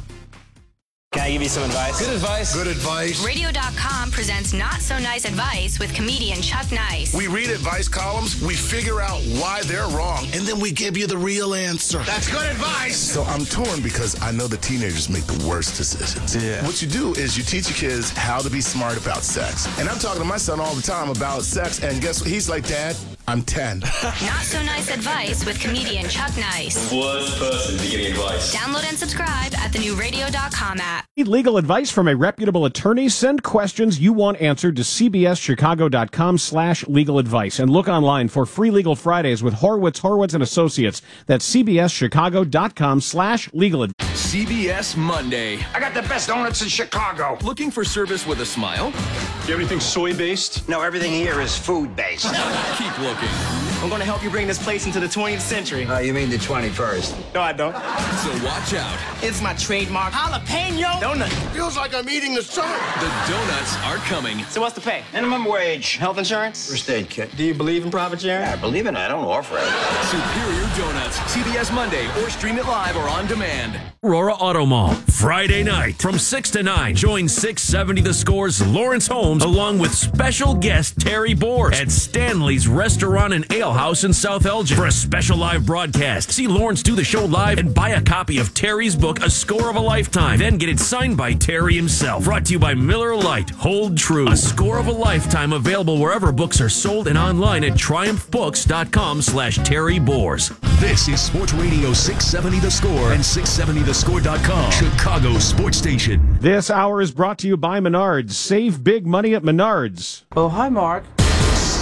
Can I give you some advice? Good advice. Good advice. radio dot com presents Not So Nice Advice with comedian Chuck Nice. We read advice columns, we figure out why they're wrong, and then we give you the real answer. That's good advice. So I'm torn because I know the teenagers make the worst decisions. Yeah. What you do is you teach your kids how to be smart about sex. And I'm talking to my son all the time about sex, and guess what? He's like, Dad, I'm ten. Not So Nice Advice with comedian Chuck Nice. Worst person to give advice. Download and subscribe at the new radio dot com app. Need legal advice from a reputable attorney? Send questions you want answered to cbschicago.com slash legal advice and look online for free Legal Fridays with Horwitz, Horwitz and Associates. That's cbschicago.com slash legal advice. C B S Monday. I got the best donuts in Chicago. Looking for service with a smile? Do you have anything soy-based? No, everything here is food-based. Keep looking. I'm going to help you bring this place into the twentieth century. Uh, you mean the twenty-first? No, I don't. So watch out. It's my trademark jalapeno donut. Feels like I'm eating the sun. The donuts are coming. So what's the pay? Minimum wage. Health insurance? First aid kit. Do you believe in profit sharing? Yeah, I believe in it. I don't offer it. Superior Donuts. C B S Monday or stream it live or on demand. Aurora Auto Mall, Friday night from six to nine. Join six seventy The Score's Lawrence Holmes along with special guest Terry Bors at Stanley's Restaurant and Ale House in South Elgin for a special live broadcast. See Lawrence do the show live and buy a copy of Terry's book, A Score of a Lifetime. Then get it signed by Terry himself. Brought to you by Miller Lite. Hold true. A Score of a Lifetime available wherever books are sold and online at triumph books dot com slash Terry Bors. This is Sports Radio six seventy The Score and six seventy the score dot com, Chicago sports station. This hour is brought to you by Menards. Save big money at Menards. Oh, hi, Mark.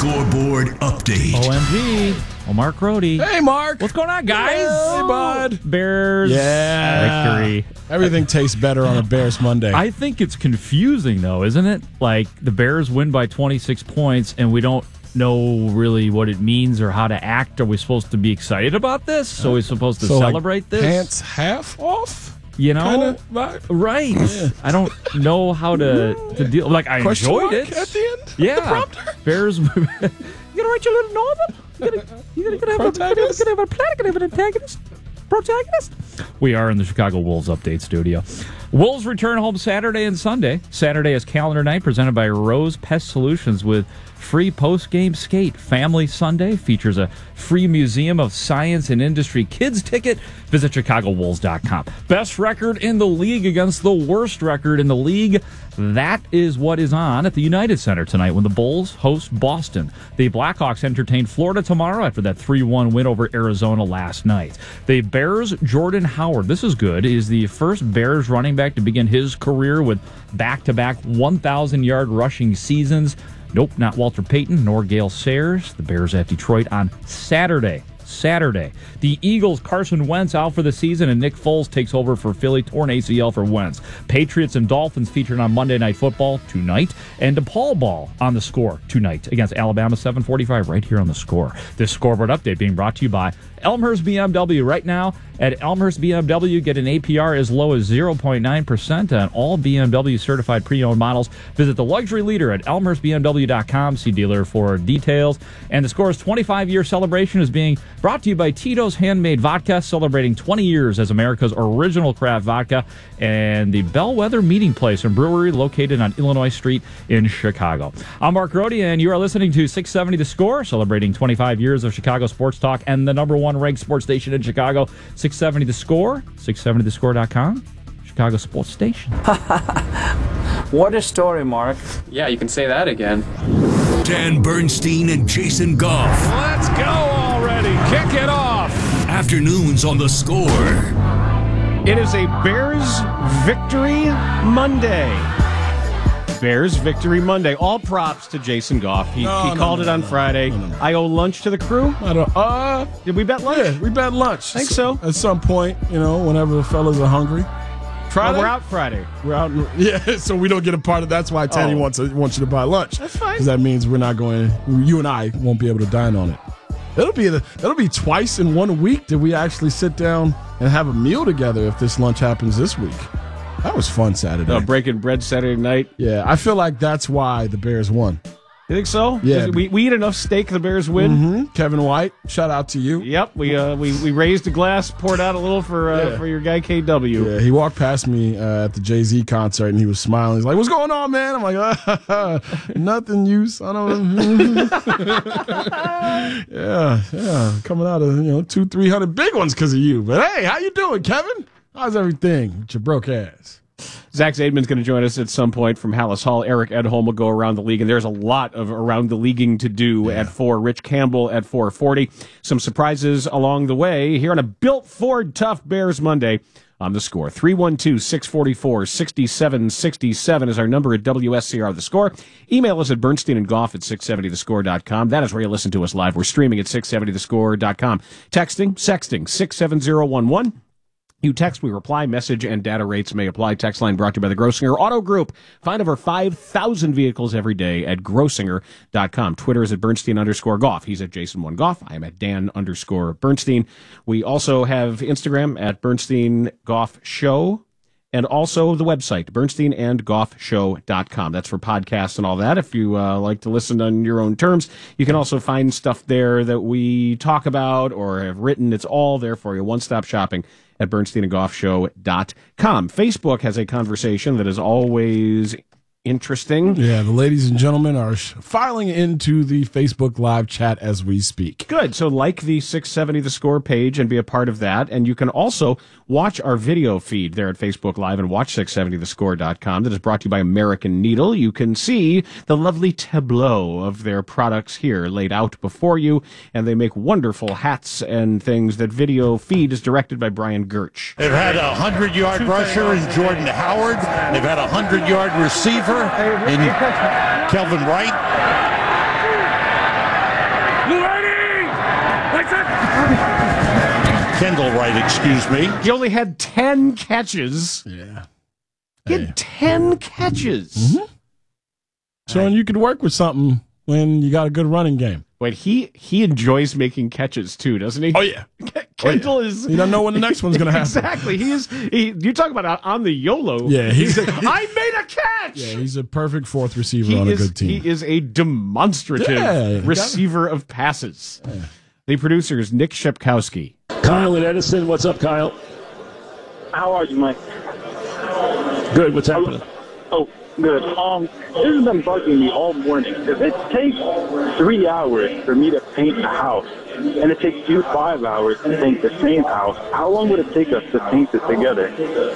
Scoreboard update. O M G. Oh, Mark Rohde. Hey, Mark. What's going on, guys? Hey, bud. Bears Yeah. victory. Everything tastes better on a Bears Monday. I think it's confusing, though, isn't it? Like, the Bears win by twenty-six points, and we don't know really what it means or how to act. Are we supposed to be excited about this? So we're supposed to So, like, celebrate this? Pants half off? You know? Kinda vibe? Right. Yeah. I don't know how to, to deal. Like, I Question enjoyed mark it. at the end? Yeah. The prompter? Bears. You gotta write your little novel. You gotta, you gotta, gotta, have, a, gotta, have, gotta have a plan. Gotta have an antagonist. Protagonist. We are in the Chicago Wolves update studio. Wolves return home Saturday and Sunday. Saturday is calendar night presented by Rose Pest Solutions with free post-game skate. Family Sunday features a free Museum of Science and Industry kids ticket. Visit chicago wolves dot com. Best record in the league against the worst record in the league. That is what is on at the United Center tonight when the Bulls host Boston. The Blackhawks entertain Florida tomorrow after that three one win over Arizona last night. The Bears' Jordan Howard, this is good, is the first Bears running back to begin his career with back-to-back one thousand yard rushing seasons. Nope, not Walter Payton nor Gale Sayers. The Bears at Detroit on Saturday. Saturday. The Eagles' Carson Wentz out for the season, and Nick Foles takes over for Philly, torn A C L for Wentz. Patriots and Dolphins featured on Monday Night Football tonight, and DePaul ball on the Score tonight against Alabama, seven forty-five right here on the Score. This scoreboard update being brought to you by Elmhurst B M W. Right now at Elmhurst B M W, get an A P R as low as zero point nine percent on all B M W certified pre-owned models. Visit the luxury leader at elmhurst b m w dot com. See dealer for details. And the Score's twenty-five year celebration is being brought to you by Tito's Handmade Vodka, celebrating twenty years as America's original craft vodka, and the Bellwether Meeting Place and Brewery located on Illinois Street in Chicago. I'm Mark Rohde, and you are listening to six seventy The Score, celebrating twenty-five years of Chicago sports talk and the number one ranked sports station in Chicago, six seventy The Score, six seventy the score dot com, Chicago sports station. What a story, Mark. Yeah, you can say that again. Dan Bernstein and Jason Goff. Let's go already. Kick it off. Afternoons on the Score. It is a Bears Victory Monday. Bears Victory Monday. All props to Jason Goff. He, No, he no, called no, it on no, Friday. no, no, no. I owe lunch to the crew. I don't, uh, Did we bet lunch? yeah, we bet lunch. Think so. At some point, you know, whenever the fellas are hungry. Friday? Well, we're out Friday. We're out. Yeah, so we don't get a part of. That's why Tanny Oh. wants to, wants you to buy lunch. That's fine. Because that means we're not going. You and I won't be able to dine on it. It'll be the. It'll be twice in one week that we actually sit down and have a meal together. If this lunch happens this week, that was fun Saturday. Uh, breaking bread Saturday night. Yeah, I feel like that's why the Bears won. You think so? Yeah. We, we eat enough steak, the Bears win. Mm-hmm. Kevin White, shout out to you. Yep. We uh we, we raised a glass, poured out a little for uh, Yeah. for your guy K W. Yeah, he walked past me uh, at the Jay-Z concert and he was smiling. He's like, "What's going on, man?" I'm like, ah, "Nothing, you son of a." yeah, yeah, coming out of you know two, three hundred big ones because of you. But hey, how you doing, Kevin? How's everything with your broke ass? Zach Zaidman's going to join us at some point from Hallis Hall. Eric Edholm will go around the league, and there's a lot of around the leaguing to do yeah. at four. Rich Campbell at four forty. Some surprises along the way here on a Built Ford Tough Bears Monday on the Score. three one two, six four four, six seven six seven is our number at W S C R The Score. Email us at Bernstein and Goff at six seventy the score dot com. That is where you listen to us live. We're streaming at six seventy the score dot com. Texting, sexting, six seven zero one one. You text, we reply, message, and data rates may apply. Text line brought to you by the Grossinger Auto Group. Find over five thousand vehicles every day at grossinger dot com. Twitter is at Bernstein underscore Goff. He's at Jason one Goff. I am at Dan underscore Bernstein. We also have Instagram at Bernstein Goff Show. And also the website, bernstein and goff show dot com. That's for podcasts and all that. If you uh, like to listen on your own terms, you can also find stuff there that we talk about or have written. It's all there for you. One-stop shopping at bernstein and goff show dot com. Facebook has a conversation that is always interesting. Yeah, the ladies and gentlemen are filing into the Facebook Live chat as we speak. Good. So like the six seventy The Score page and be a part of that. And you can also watch our video feed there at Facebook Live and watch six seventy the score dot com. That is brought to you by American Needle. You can see the lovely tableau of their products here laid out before you. And they make wonderful hats and things. That video feed is directed by Brian Gertch. They've had a hundred-yard rusher in Jordan Howard. They've had a hundred-yard receiver in Kelvin Wright. right, excuse me. He only had ten catches. Yeah. He had ten catches. Mm-hmm. Sean, you could work with something when you got a good running game. Wait, he he enjoys making catches too, doesn't he? Oh yeah, Kendall oh, yeah. is. You don't know when the next one's going to happen. Exactly. He is. He, you talk about on the YOLO. Yeah, he's, he's like, I made a catch. Yeah, he's a perfect fourth receiver He on is, a good team. He is a demonstrative Yeah, receiver of passes. Yeah. The producer is Nick Shepkowski. Kyle and Edison, what's up, Kyle? How are you, Mike? Good. What's happening? Oh, good. Um, this has been bugging me all morning. If it takes three hours for me to paint a house, and it takes you five hours to paint the same house, how long would it take us to paint it together?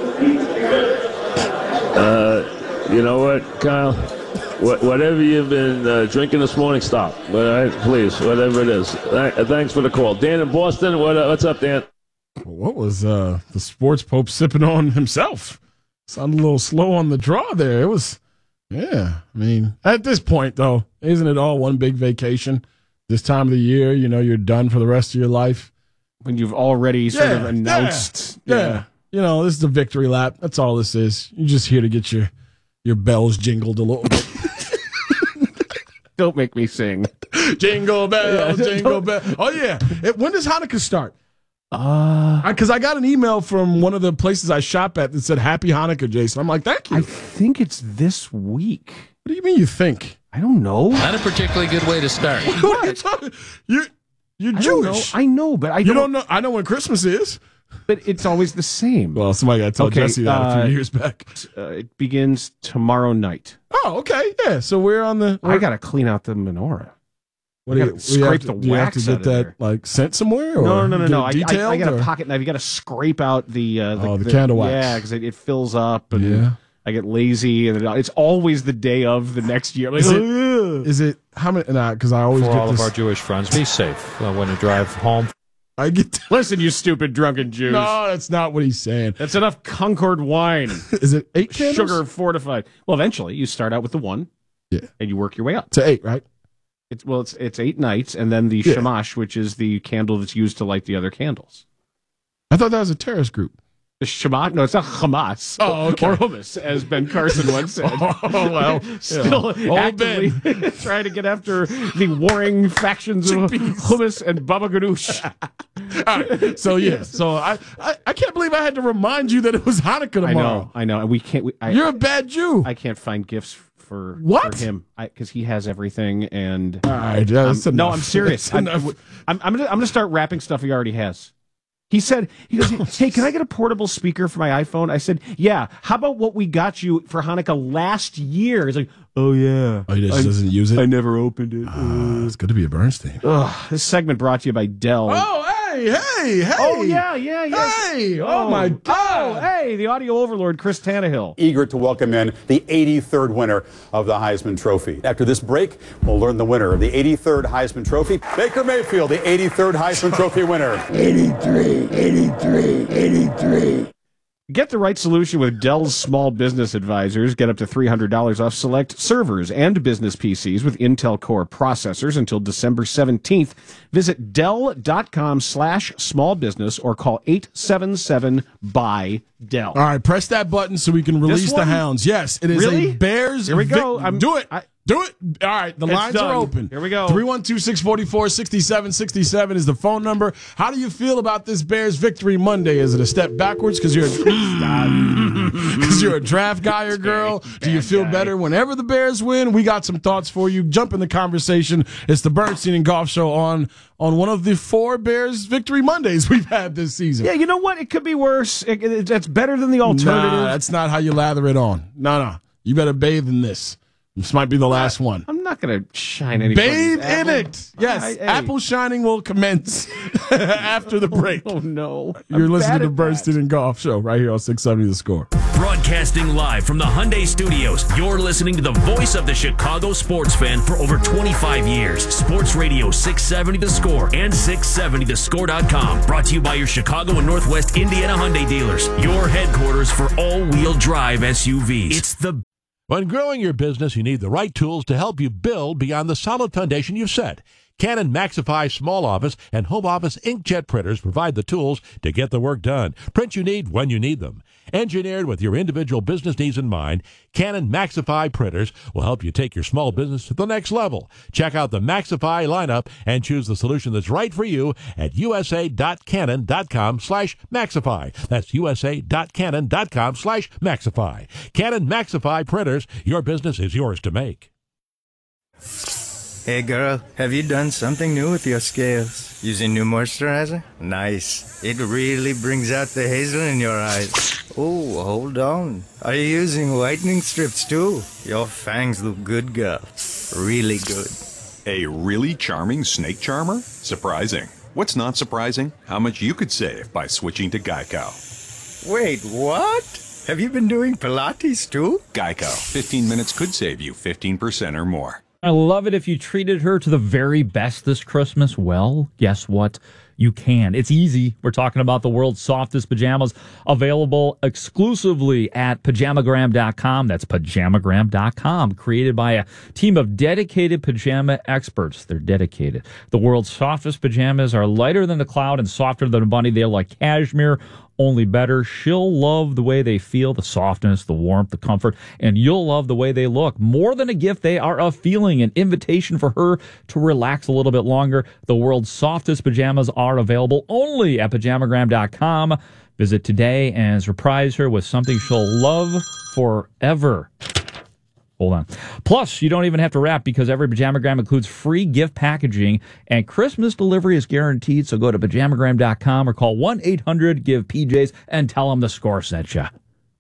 Uh, you know what, Kyle? What, whatever you've been uh, drinking this morning, stop. But uh, please, whatever it is. Th- thanks for the call, Dan in Boston. What, uh, what's up, Dan? What was uh, the sports pope sipping on himself? Sounded a little slow on the draw there. It was, yeah. I mean, at this point, though, isn't it all one big vacation? This time of the year, you know, you're done for the rest of your life. When you've already sort yeah, of announced. Yeah, yeah. yeah. You know, this is a victory lap. That's all this is. You're just here to get your, your bells jingled a little bit. Don't make me sing. Jingle bells, Yeah, jingle bells. Oh, yeah. It, when does Hanukkah start? Uh, Because I, I got an email from one of the places I shop at that said, Happy Hanukkah, Jason. I'm like, thank you. I think it's this week. What do you mean you think? I don't know. Not a particularly good way to start. What are you talking? You're, you're I don't Jewish. know. I know, but I you don't, don't know. I know when Christmas is. But it's always the same. Well, somebody got to tell Okay, Jesse that a uh, few years back. Uh, it begins tomorrow night. Oh, okay. Yeah. So we're on the. I got to clean out the menorah. What do I you, gotta do you have scrape to, the do you have wax to out get of that there. like sent somewhere? Or No, no, no, get no. it I, I, detailed, I got a or- pocket knife. You got to scrape out the uh, the, Oh, the candle wax. Yeah, because it, it fills up, and Yeah. I get lazy, and it, it's always the day of the next year. Like, Is it, "Ugh." is it how many? Because I always For get all this. of our Jewish friends, be safe uh, when you drive home. I get. Listen, you stupid drunken Jews. No, that's not what he's saying. That's enough Concord wine. Is it eight candles? Sugar fortified. Well, eventually, you start out with the one, Yeah. and you work your way up. To eight, right? It's well, it's it's eight nights, and then the Yeah. shamash, which is the candle that's used to light the other candles. I thought that was a terrorist group. The Shabbat? No, it's not Hamas. Oh, okay. Or hummus, as Ben Carson once said. Oh, well. Still yeah. Old actively trying to get after the warring factions of hummus and Baba Ganoush. All right. So, yeah. So, I, I, I can't believe I had to remind you that it was Hanukkah tomorrow. I know, I know. And we can't. We, I, You're a bad Jew. I can't find gifts for, What? for him because he has everything. And All right. Yeah, that's I'm- no, enough. I'm serious. That's I'm, enough. I'm, I'm gonna I'm gonna start wrapping stuff he already has. He said, he goes, hey, can I get a portable speaker for my iPhone? I said, yeah. How about what we got you for Hanukkah last year? He's like, oh, yeah. Oh, he just I, doesn't use it? I never opened it. Uh, it's good to be a Bernstein. Ugh, this segment brought to you by Dell. Oh, hey, hey, hey. Oh, yeah, yeah, yeah. Hey, oh, my God. Oh, hey, the audio overlord, Chris Tannehill. Eager to welcome in the eighty-third winner of the Heisman Trophy. After this break, we'll learn the winner of the eighty-third Heisman Trophy. Baker Mayfield, the eighty-third Heisman Trophy winner. eighty-three, eighty-three, eighty-three. Get the right solution with Dell's Small Business Advisors. Get up to three hundred dollars off select servers and business P Cs with Intel Core processors until December seventeenth. Visit Dell.com slash small business or call eight seven seven buy Dell. All right, press that button so we can release the one? hounds. Yes, it is Really? a Bears. Here we go. vic- I'm- Do it. I- Do it. All right, the It's lines done. are open. Here we go. three one two, six four four, six seven six seven is the phone number. How do you feel about this Bears victory Monday? Is it a step backwards because you're because you're a draft guy or girl? Do you feel better whenever the Bears win? We got some thoughts for you. Jump in the conversation. It's the Bernstein and Golf Show on on one of the four Bears victory Mondays we've had this season. Yeah, you know what? It could be worse. It, it, that's better than the alternative. Nah, that's not how you lather it on. No, no. You better bathe in this. This might be the last one. I'm not going to shine any. Bathe in it. Yes. I- hey. Apple shining will commence after the break. Oh, no. You're I'm listening bad to at Bernstein and Golf Show right here on six seventy The Score. Broadcasting live from the Hyundai Studios, you're listening to the voice of the Chicago sports fan for over twenty-five years. Sports Radio six seventy The Score and six seventy the score dot com. Brought to you by your Chicago and Northwest Indiana Hyundai dealers. Your headquarters for all-wheel drive S U Vs. It's the When growing your business, you need the right tools to help you build beyond the solid foundation you've set. Canon Maxify Small Office and Home Office inkjet printers provide the tools to get the work done. Print you need when you need them. Engineered with your individual business needs in mind, Canon Maxify printers will help you take your small business to the next level. Check out the Maxify lineup and choose the solution that's right for you at usa.canon.com slash Maxify. That's usa.canon.com slash Maxify. Canon Maxify printers, your business is yours to make. Hey girl, have you done something new with your scales? Using new moisturizer? Nice. It really brings out the hazel in your eyes. Oh, hold on. Are you using whitening strips too? Your fangs look good, girl. Really good. A really charming snake charmer? Surprising. What's not surprising? How much you could save by switching to Geico. Wait, what? Have you been doing Pilates too? Geico. fifteen minutes could save you fifteen percent or more. I love it if you treated her to the very best this Christmas. Well, guess what? You can. It's easy. We're talking about the world's softest pajamas, available exclusively at pajamagram dot com. That's pajamagram dot com, created by a team of dedicated pajama experts. They're dedicated. The world's softest pajamas are lighter than the cloud and softer than a bunny. They're like cashmere, only better. She'll love the way they feel, the softness, the warmth, the comfort, and you'll love the way they look. More than a gift, they are a feeling, an invitation for her to relax a little bit longer. The world's softest pajamas are available only at pajamagram dot com. Visit today and surprise her with something she'll love forever. Hold on. Plus, you don't even have to wrap because every Pajamagram includes free gift packaging and Christmas delivery is guaranteed. So go to pajamagram dot com or call one eight hundred give P Js and tell them the score sent you.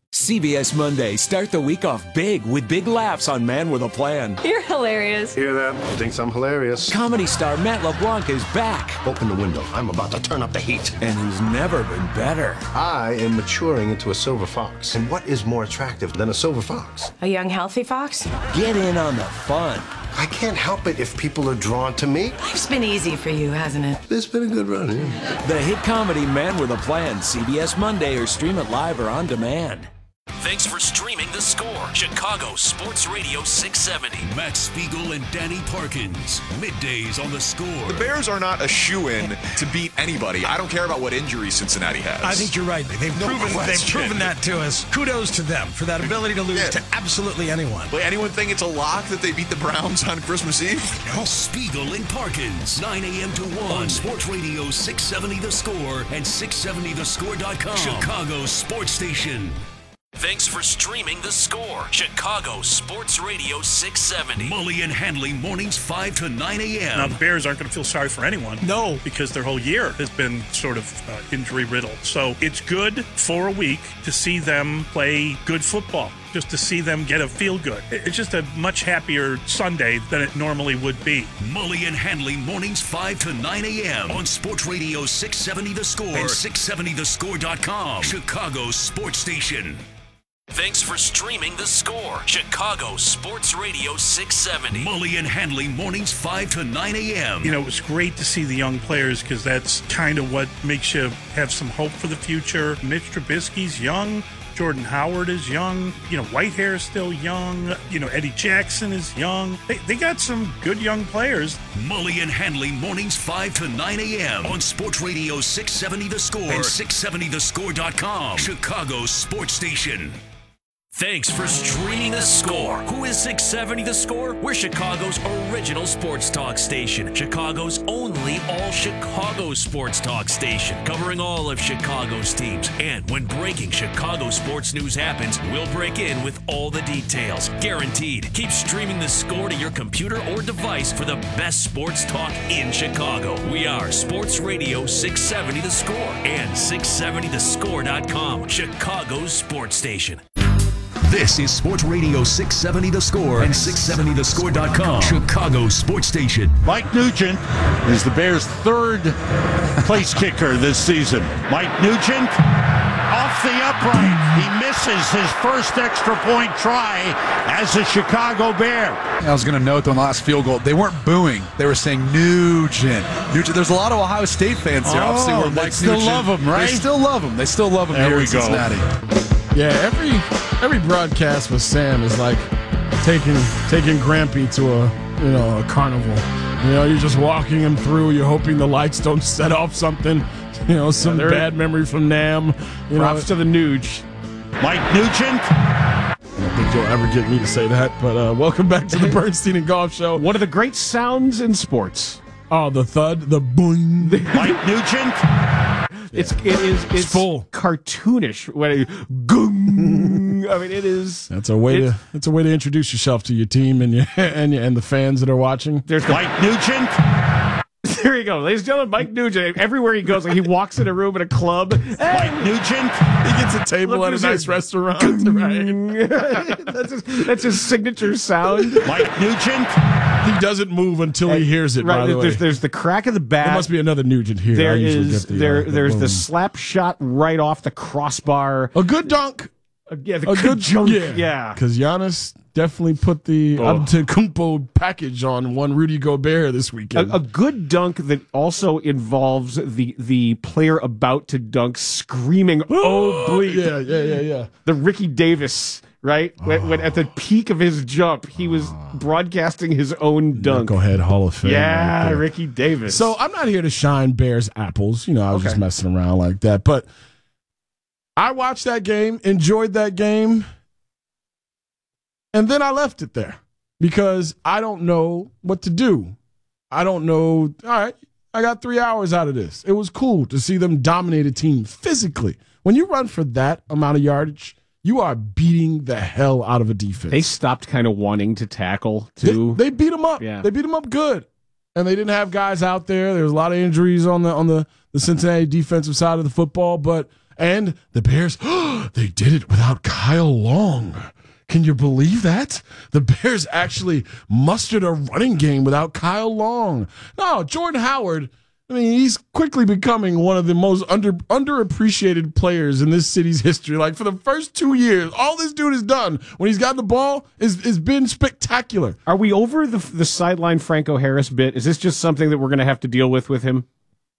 C B S Monday. Start the week off big with big laughs on Man with a Plan. You're hilarious. Hear that? Thinks I'm hilarious. Comedy star Matt LeBlanc is back. Open the window. I'm about to turn up the heat. And he's never been better. I am maturing into a silver fox. And what is more attractive than a silver fox? A young, healthy fox? Get in on the fun. I can't help it if people are drawn to me. Life's been easy for you, hasn't it? It's been a good run, yeah. The hit comedy Man with a Plan. C B S Monday or stream it live or on demand. Thanks for streaming The Score, Chicago Sports Radio six seventy. Matt Spiegel and Danny Parkins, middays on The Score. The Bears are not a shoo-in to beat anybody. I don't care about what injuries Cincinnati has. I think you're right. They've, No proven, question. they've proven that to us. Kudos to them for that ability to lose Yeah. to absolutely anyone. But anyone think it's a lock that they beat the Browns on Christmas Eve? No. Spiegel and Parkins, nine a.m. to one on Sports Radio six seventy The Score and six seventy the score dot com. Chicago Sports Station. Thanks for streaming The Score, Chicago Sports Radio six seventy. Mully and Hanley, mornings five to nine a.m. Now, the Bears aren't going to feel sorry for anyone. No. Because their whole year has been sort of uh, injury-riddled. So it's good for a week to see them play good football, just to see them get a feel-good. It's just a much happier Sunday than it normally would be. Mully and Hanley, mornings five to nine a.m. on Sports Radio six seventy The Score and six seventy the score dot com. Chicago Sports Station. Thanks for streaming The Score, Chicago Sports Radio six seventy. Mully and Hanley, mornings five to nine a.m. You know, it was great to see the young players because that's kind of what makes you have some hope for the future. Mitch Trubisky's young. Jordan Howard is young. You know, Whitehair is still young. You know, Eddie Jackson is young. They, they got some good young players. Mully and Hanley, mornings five to nine a.m. on Sports Radio six seventy The Score and six seventy the score dot com. Chicago Sports Station. Thanks for streaming The Score. Who is six seventy The Score? We're Chicago's original sports talk station. Chicago's only all-Chicago sports talk station. Covering all of Chicago's teams. And when breaking Chicago sports news happens, we'll break in with all the details. Guaranteed. Keep streaming The Score to your computer or device for the best sports talk in Chicago. We are Sports Radio six seventy The Score and six seventy the score dot com. Chicago's sports station. This is Sports Radio six seventy The Score and six seventy the score dot com. Chicago Sports Station. Mike Nugent is the Bears' third place kicker this season. Mike Nugent off the upright. He misses his first extra point try as a Chicago Bear. I was going to note on the last field goal, they weren't booing. They were saying Nugent. Nugent. There's a lot of Ohio State fans here. Oh, obviously, where they Mike still Nugent, love him, right? They still love him. They still love him There here we in go. Cincinnati. Yeah, every every broadcast with Sam is like taking taking Grampy to a you know a carnival. You know, you're just walking him through. You're hoping the lights don't set off something. You know, some yeah, bad memory from Nam. You props know. to the Nuge. Mike Nugent. I don't think you'll ever get me to say that, but uh, welcome back to the Bernstein and Golf Show. One of the great sounds in sports. Oh, the thud, the boing. Mike Nugent. It's it is it's, it's full cartoonish. When it, gung, I mean, it is. That's a way to. That's a way to introduce yourself to your team and your and your, and the fans that are watching. There's the, Mike Nugent. There you go, ladies and gentlemen. Mike Nugent. Everywhere he goes, like he walks in a room at a club. Hey, Mike Nugent. He gets a table at a nice restaurant. Right? that's, his, that's his signature sound. Mike Nugent. He doesn't move until he hears it. Right, by the there's, way, there's the crack of the bat. There must be another Nugent here. There I usually is get the, there. uh, the there's boom. the slap shot right off the crossbar. A good dunk. Uh, yeah, the a good junk. Yeah, yeah. Because Giannis definitely put the Oh. Antetokounmpo package on one Rudy Gobert this weekend. A, a good dunk that also involves the the player about to dunk screaming, "Oh, bleep!" Yeah, yeah, yeah, yeah. The Ricky Davis, right? When, Oh. when at the peak of his jump, he was broadcasting his own dunk. Knucklehead Hall of Fame. Yeah, right there. Ricky Davis. So I'm not here to shine Bears apples. You know, I was Okay. just messing around like that. But I watched that game, enjoyed that game, and then I left it there because I don't know what to do. I don't know. All right, I got three hours out of this. It was cool to see them dominate a team physically. When you run for that amount of yardage, you are beating the hell out of a defense. they stopped kind of wanting to tackle too. They, they beat them up. Yeah. They beat them up good. And they didn't have guys out there. There was a lot of injuries on the on the, the Cincinnati defensive side of the football. But and the Bears, they did it without Kyle Long. Can you believe that? The Bears actually mustered a running game without Kyle Long. No, Jordan Howard, I mean, he's quickly becoming one of the most under underappreciated players in this city's history. Like, for the first two years, all this dude has done when he's got the ball is has been spectacular. Are we over the the sideline Franco Harris bit? Is this just something that we're going to have to deal with with him?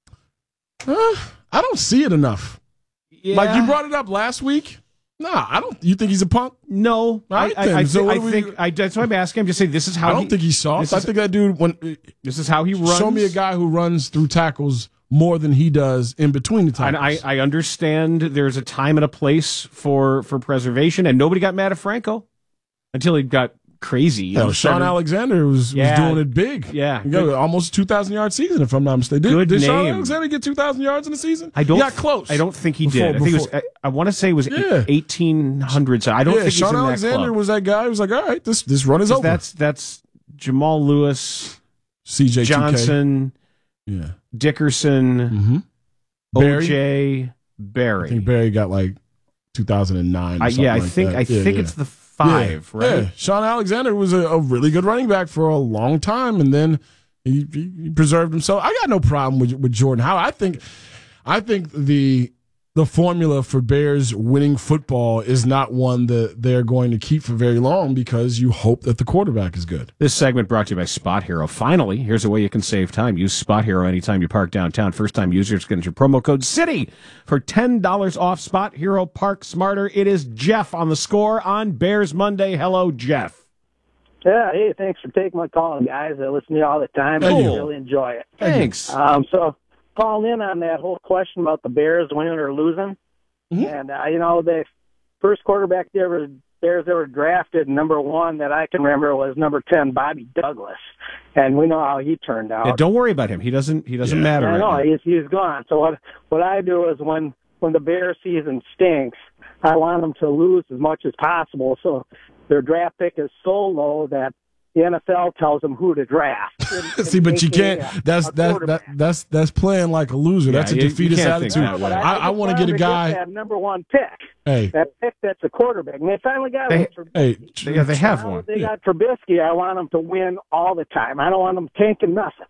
Uh, I don't see it enough. Yeah. Like, you brought it up last week. Nah, I don't. You think he's a punk? No, All right, I, then. I, I, so thi- what I do we- think I, that's why I'm asking. I'm just saying this is how I don't he, think he's soft. this I is- think that dude. When This is how he runs. show me a guy who runs through tackles more than he does in between the And tackles. I, I understand there's a time and a place for for preservation, and nobody got mad at Franco until he got crazy. Hell, and Sean started- Alexander was, Yeah. was doing it big. Yeah. he got Good- almost two thousand yard season, if I'm not mistaken. Did, Good did Sean name. Alexander get two thousand yards in a season? I don't. He got close. I don't think he Before- did. I think it was. before- I, I want to say it was Yeah. eighteen hundreds. I don't yeah, think he's Sean in Alexander that club. was that guy who was like, all right, this this run is 'Cause over. That's that's Jamal Lewis, C J Johnson, Yeah. Dickerson, Mm-hmm. Barry? O J, Barry. I think Barry got like two thousand nine. Or I, something yeah, I like think that. I Yeah, think yeah. it's the five, Yeah, right? Yeah. Sean Alexander was a, a really good running back for a long time, and then he, he, he preserved himself. I got no problem with with Jordan Howard. I think, I think the the formula for Bears winning football is not one that they're going to keep for very long because you hope that the quarterback is good. This segment brought to you by Spot Hero. Finally, here's a way you can save time. Use Spot Hero anytime you park downtown. First-time users can enter promo code CITY for ten dollars off. Spot Hero, park smarter. It is Jeff on the score on Bears Monday. Hello, Jeff. Yeah, hey, thanks for taking my call, guys. I listen to you all the time. Thank I you. really enjoy it. Thanks. Um, so, calling in on that whole question about the Bears winning or losing. Mm-hmm. And, uh, you know, the first quarterback they ever, Bears ever drafted, number one that I can remember was number ten, Bobby Douglas. And we know how he turned out. Yeah, don't worry about him. He doesn't. He doesn't matter. I right know, now. he's, he's gone. So what what I do is when, when the Bears season stinks, I want them to lose as much as possible. So their draft pick is so low that the N F L tells them who to draft. See, but you can't. That's that, that that's that's playing like a loser. Yeah, that's a you- you defeatist can't think attitude. that way. I, I want to get a guy. That number one pick. Hey, That pick that's a quarterback. And they finally got They- one for hey, They, yeah, they have now one. They got Trubisky. I want them to win all the time. I don't want them tanking nothing.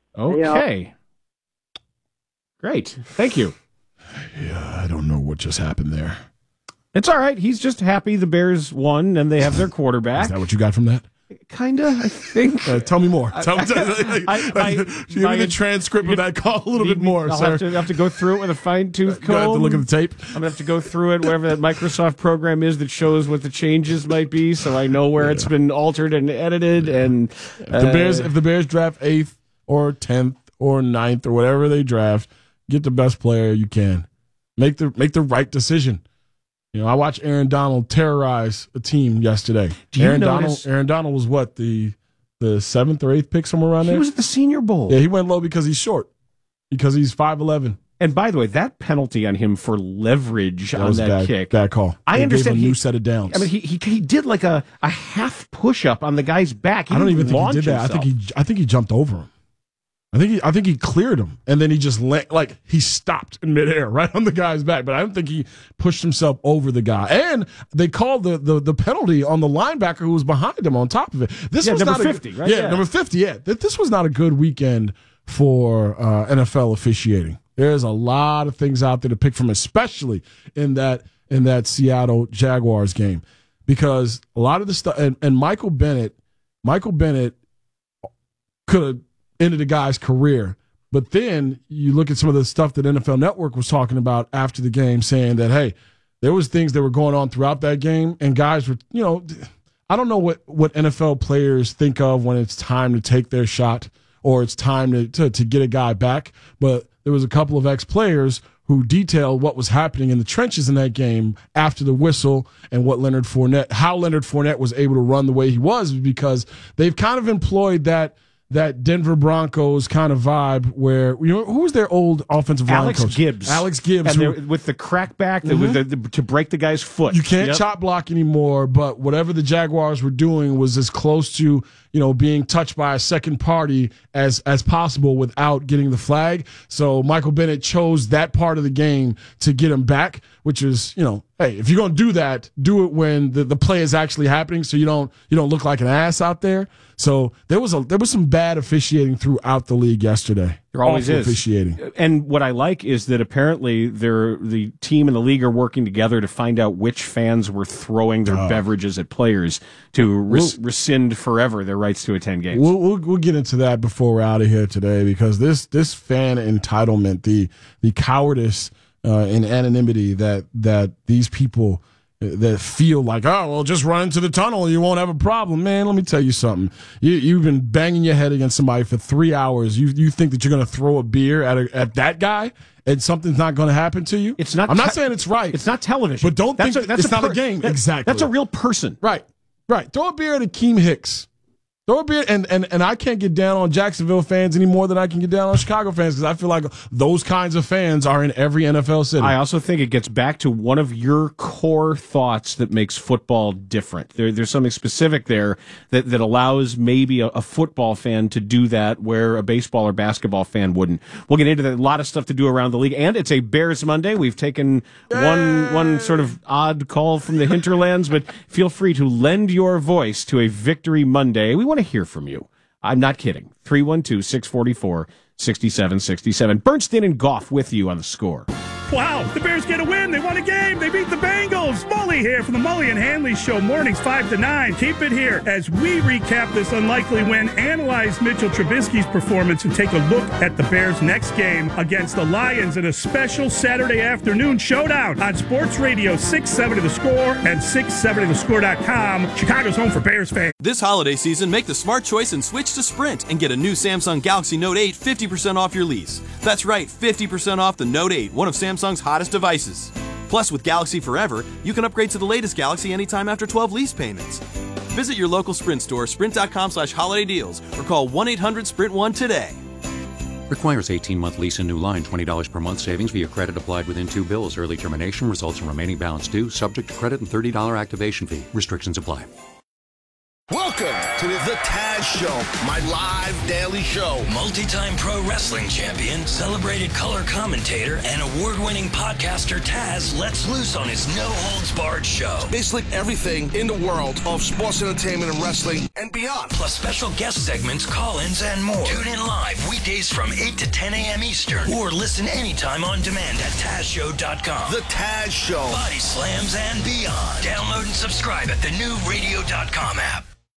Okay. Great. Thank you. Yeah, I don't know what just happened there. It's all right. He's just happy the Bears won and they have their quarterback. Is that what you got from that? Kinda, I think. Uh, tell me more. Tell me. I- I- Give me I- the transcript of that call a little bit more, I'll sir. have to, have to go through it with a fine tooth comb. Go have to look at the tape. I'm gonna have to go through it, whatever that Microsoft program is that shows what the changes might be, so I know where it's been altered and edited. And If the uh, Bears, if the Bears draft eighth, or tenth or ninth or whatever they draft. Get the best player you can. Make the make the right decision. You know, I watched Aaron Donald terrorize a team yesterday. Do you Aaron notice- Donald Aaron Donald was what, the the seventh or eighth pick, somewhere around there? He was at the Senior Bowl. Yeah, he went low because he's short. Because he's five eleven. And by the way, that penalty on him for leverage That on was that bad, kick. bad call. I They understand gave him a he, new set of downs. I mean, he he, he did like a, a half push up on the guy's back. He I don't didn't even think he launch did that. himself. I think he I think he jumped over him. I think he I think he cleared him, and then he just let, like he stopped in midair right on the guy's back. But I don't think he pushed himself over the guy. And they called the the, the penalty on the linebacker who was behind him on top of it. This Yeah, was number not fifty, a, right? Yeah, Yeah. number fifty. Yeah, Th- this was not a good weekend for uh, N F L officiating. There's a lot of things out there to pick from, especially in that in that Seattle Jaguars game, because a lot of the stuff and, and Michael Bennett, Michael Bennett could have ended a guy's career. But then you look at some of the stuff that N F L Network was talking about after the game, saying that, hey, there was things that were going on throughout that game, and guys were, you know, I don't know what, what N F L players think of when it's time to take their shot or it's time to, to, to get a guy back, but there was a couple of ex-players who detailed what was happening in the trenches in that game after the whistle, and what Leonard Fournette, how Leonard Fournette was able to run the way he was, because they've kind of employed that that Denver Broncos kind of vibe where, you know, who was their old offensive line Alex coach? Gibbs. Alex Gibbs. And who- they're- with the crackback that Mhm. with the, the, to break the guy's foot. You can't Yep. chop block anymore, but whatever the Jaguars were doing was as close to, you know, being touched by a second party as as possible without getting the flag. So Michael Bennett chose that part of the game to get him back, which is, you know, hey, if you're going to do that, do it when the, the play is actually happening, so you don't you don't look like an ass out there. So there was a there was some bad officiating throughout the league yesterday. There always Awful is officiating. And what I like is that apparently they're, the team and the league are working together to find out which fans were throwing their Oh. beverages at players to res- Well- rescind forever their rights to attend games. We'll, we'll we'll get into that before we're out of here today, because this this fan entitlement, the the cowardice uh, and anonymity that that these people uh, that feel like, oh well, just run into the tunnel and you won't have a problem, man. Let me tell you something. You you've been banging your head against somebody for three hours. You you think that you're going to throw a beer at a, at that guy and something's not going to happen to you? It's not. I'm not te- saying it's right. It's not television. But don't That's think a- that's it's a not a per- game. that- Exactly. That's a real person. Right. Right. Throw a beer at Akeem Hicks. Throw a beer, and, and, and I can't get down on Jacksonville fans any more than I can get down on Chicago fans, because I feel like those kinds of fans are in every N F L city. I also think it gets back to one of your core thoughts that makes football different. There, there's something specific there that, that allows maybe a, a football fan to do that where a baseball or basketball fan wouldn't. We'll get into that. A lot of stuff to do around the league, and it's a Bears Monday. We've taken one one sort of odd call from the hinterlands, but feel free to lend your voice to a Victory Monday. We want to hear from you. I'm not kidding. three one two, six four four, six seven six seven. Bernstein and Goff with you on The Score. Wow, the Bears get a win. They won a game. They beat the Bengals. Mully here from the Mully and Hanley Show, mornings five to nine. Keep it here as we recap this unlikely win, analyze Mitchell Trubisky's performance, and take a look at the Bears' next game against the Lions in a special Saturday afternoon showdown on Sports Radio six seventy The Score and six seventy the score dot com. Chicago's home for Bears fans. This holiday season, make the smart choice and switch to Sprint and get a new Samsung Galaxy Note eight fifty percent off your lease. That's right, fifty percent off the Note eight, one of Samsung's hottest devices. Plus, with Galaxy Forever, you can upgrade to the latest Galaxy anytime after twelve lease payments. Visit your local Sprint store, sprint.com slash holiday deals, or call one eight hundred sprint one today. Requires eighteen-month lease and new line, twenty dollars per month savings via credit applied within two bills. Early termination results in remaining balance due, subject to credit and thirty dollars activation fee. Restrictions apply. Welcome to the Taz Show, my live daily show. Multi-time pro wrestling champion, celebrated color commentator, and award-winning podcaster Taz lets loose on his no-holds-barred show. Basically everything in the world of sports entertainment and wrestling and beyond. Plus special guest segments, call-ins, and more. Tune in live weekdays from eight to ten a.m. Eastern, or listen anytime on demand at taz show dot com. The Taz Show. Body slams and beyond. Download and subscribe at the new radio dot com app.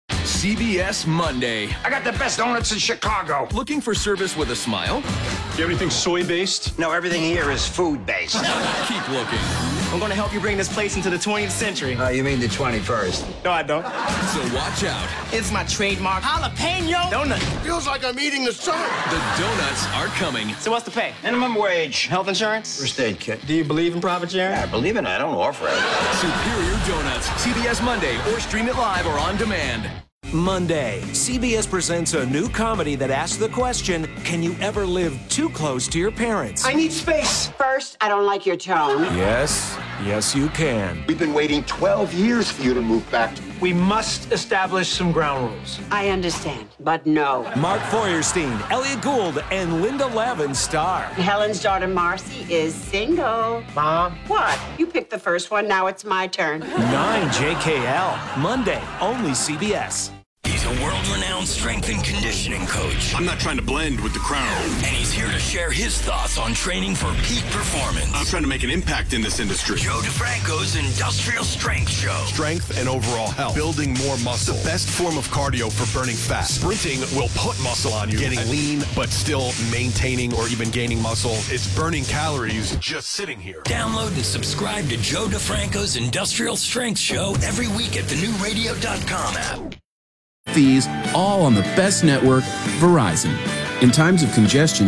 C B S Monday. I got the best donuts in Chicago. Looking for service with a smile? Do you have anything soy-based? No, everything here is food-based. Keep looking. I'm going to help you bring this place into the twentieth century. Uh, you mean the twenty-first? No, I don't. So watch out. It's my trademark jalapeno donut. Feels like I'm eating the sun. The donuts are coming. So what's the pay? Minimum wage. Health insurance? First aid kit. Do you believe in profit sharing? Yeah, I believe in it. I don't offer it. Superior Donuts. C B S Monday or stream it live or on demand. Monday, C B S presents a new comedy that asks the question, can you ever live too close to your parents? I need space. First, I don't like your tone. Yes, yes you can. We've been waiting twelve years for you to move back. We must establish some ground rules. I understand, but no. Mark Feuerstein, Elliot Gould, and Linda Lavin star. Helen's daughter Marcy is single. Mom? What? You picked the first one, now it's my turn. nine J K L, Monday, only C B S. He's a world-renowned strength and conditioning coach. I'm not trying to blend with the crowd. And he's here to share his thoughts on training for peak performance. I'm trying to make an impact in this industry. Joe DeFranco's Industrial Strength Show. Strength and overall health. Building more muscle. The best form of cardio for burning fat. Sprinting will put muscle on you. Getting lean, but still maintaining or even gaining muscle. It's burning calories just sitting here. Download and subscribe to Joe DeFranco's Industrial Strength Show every week at the new radio dot com app. Fees, all on the best network, Verizon. In times of congestion,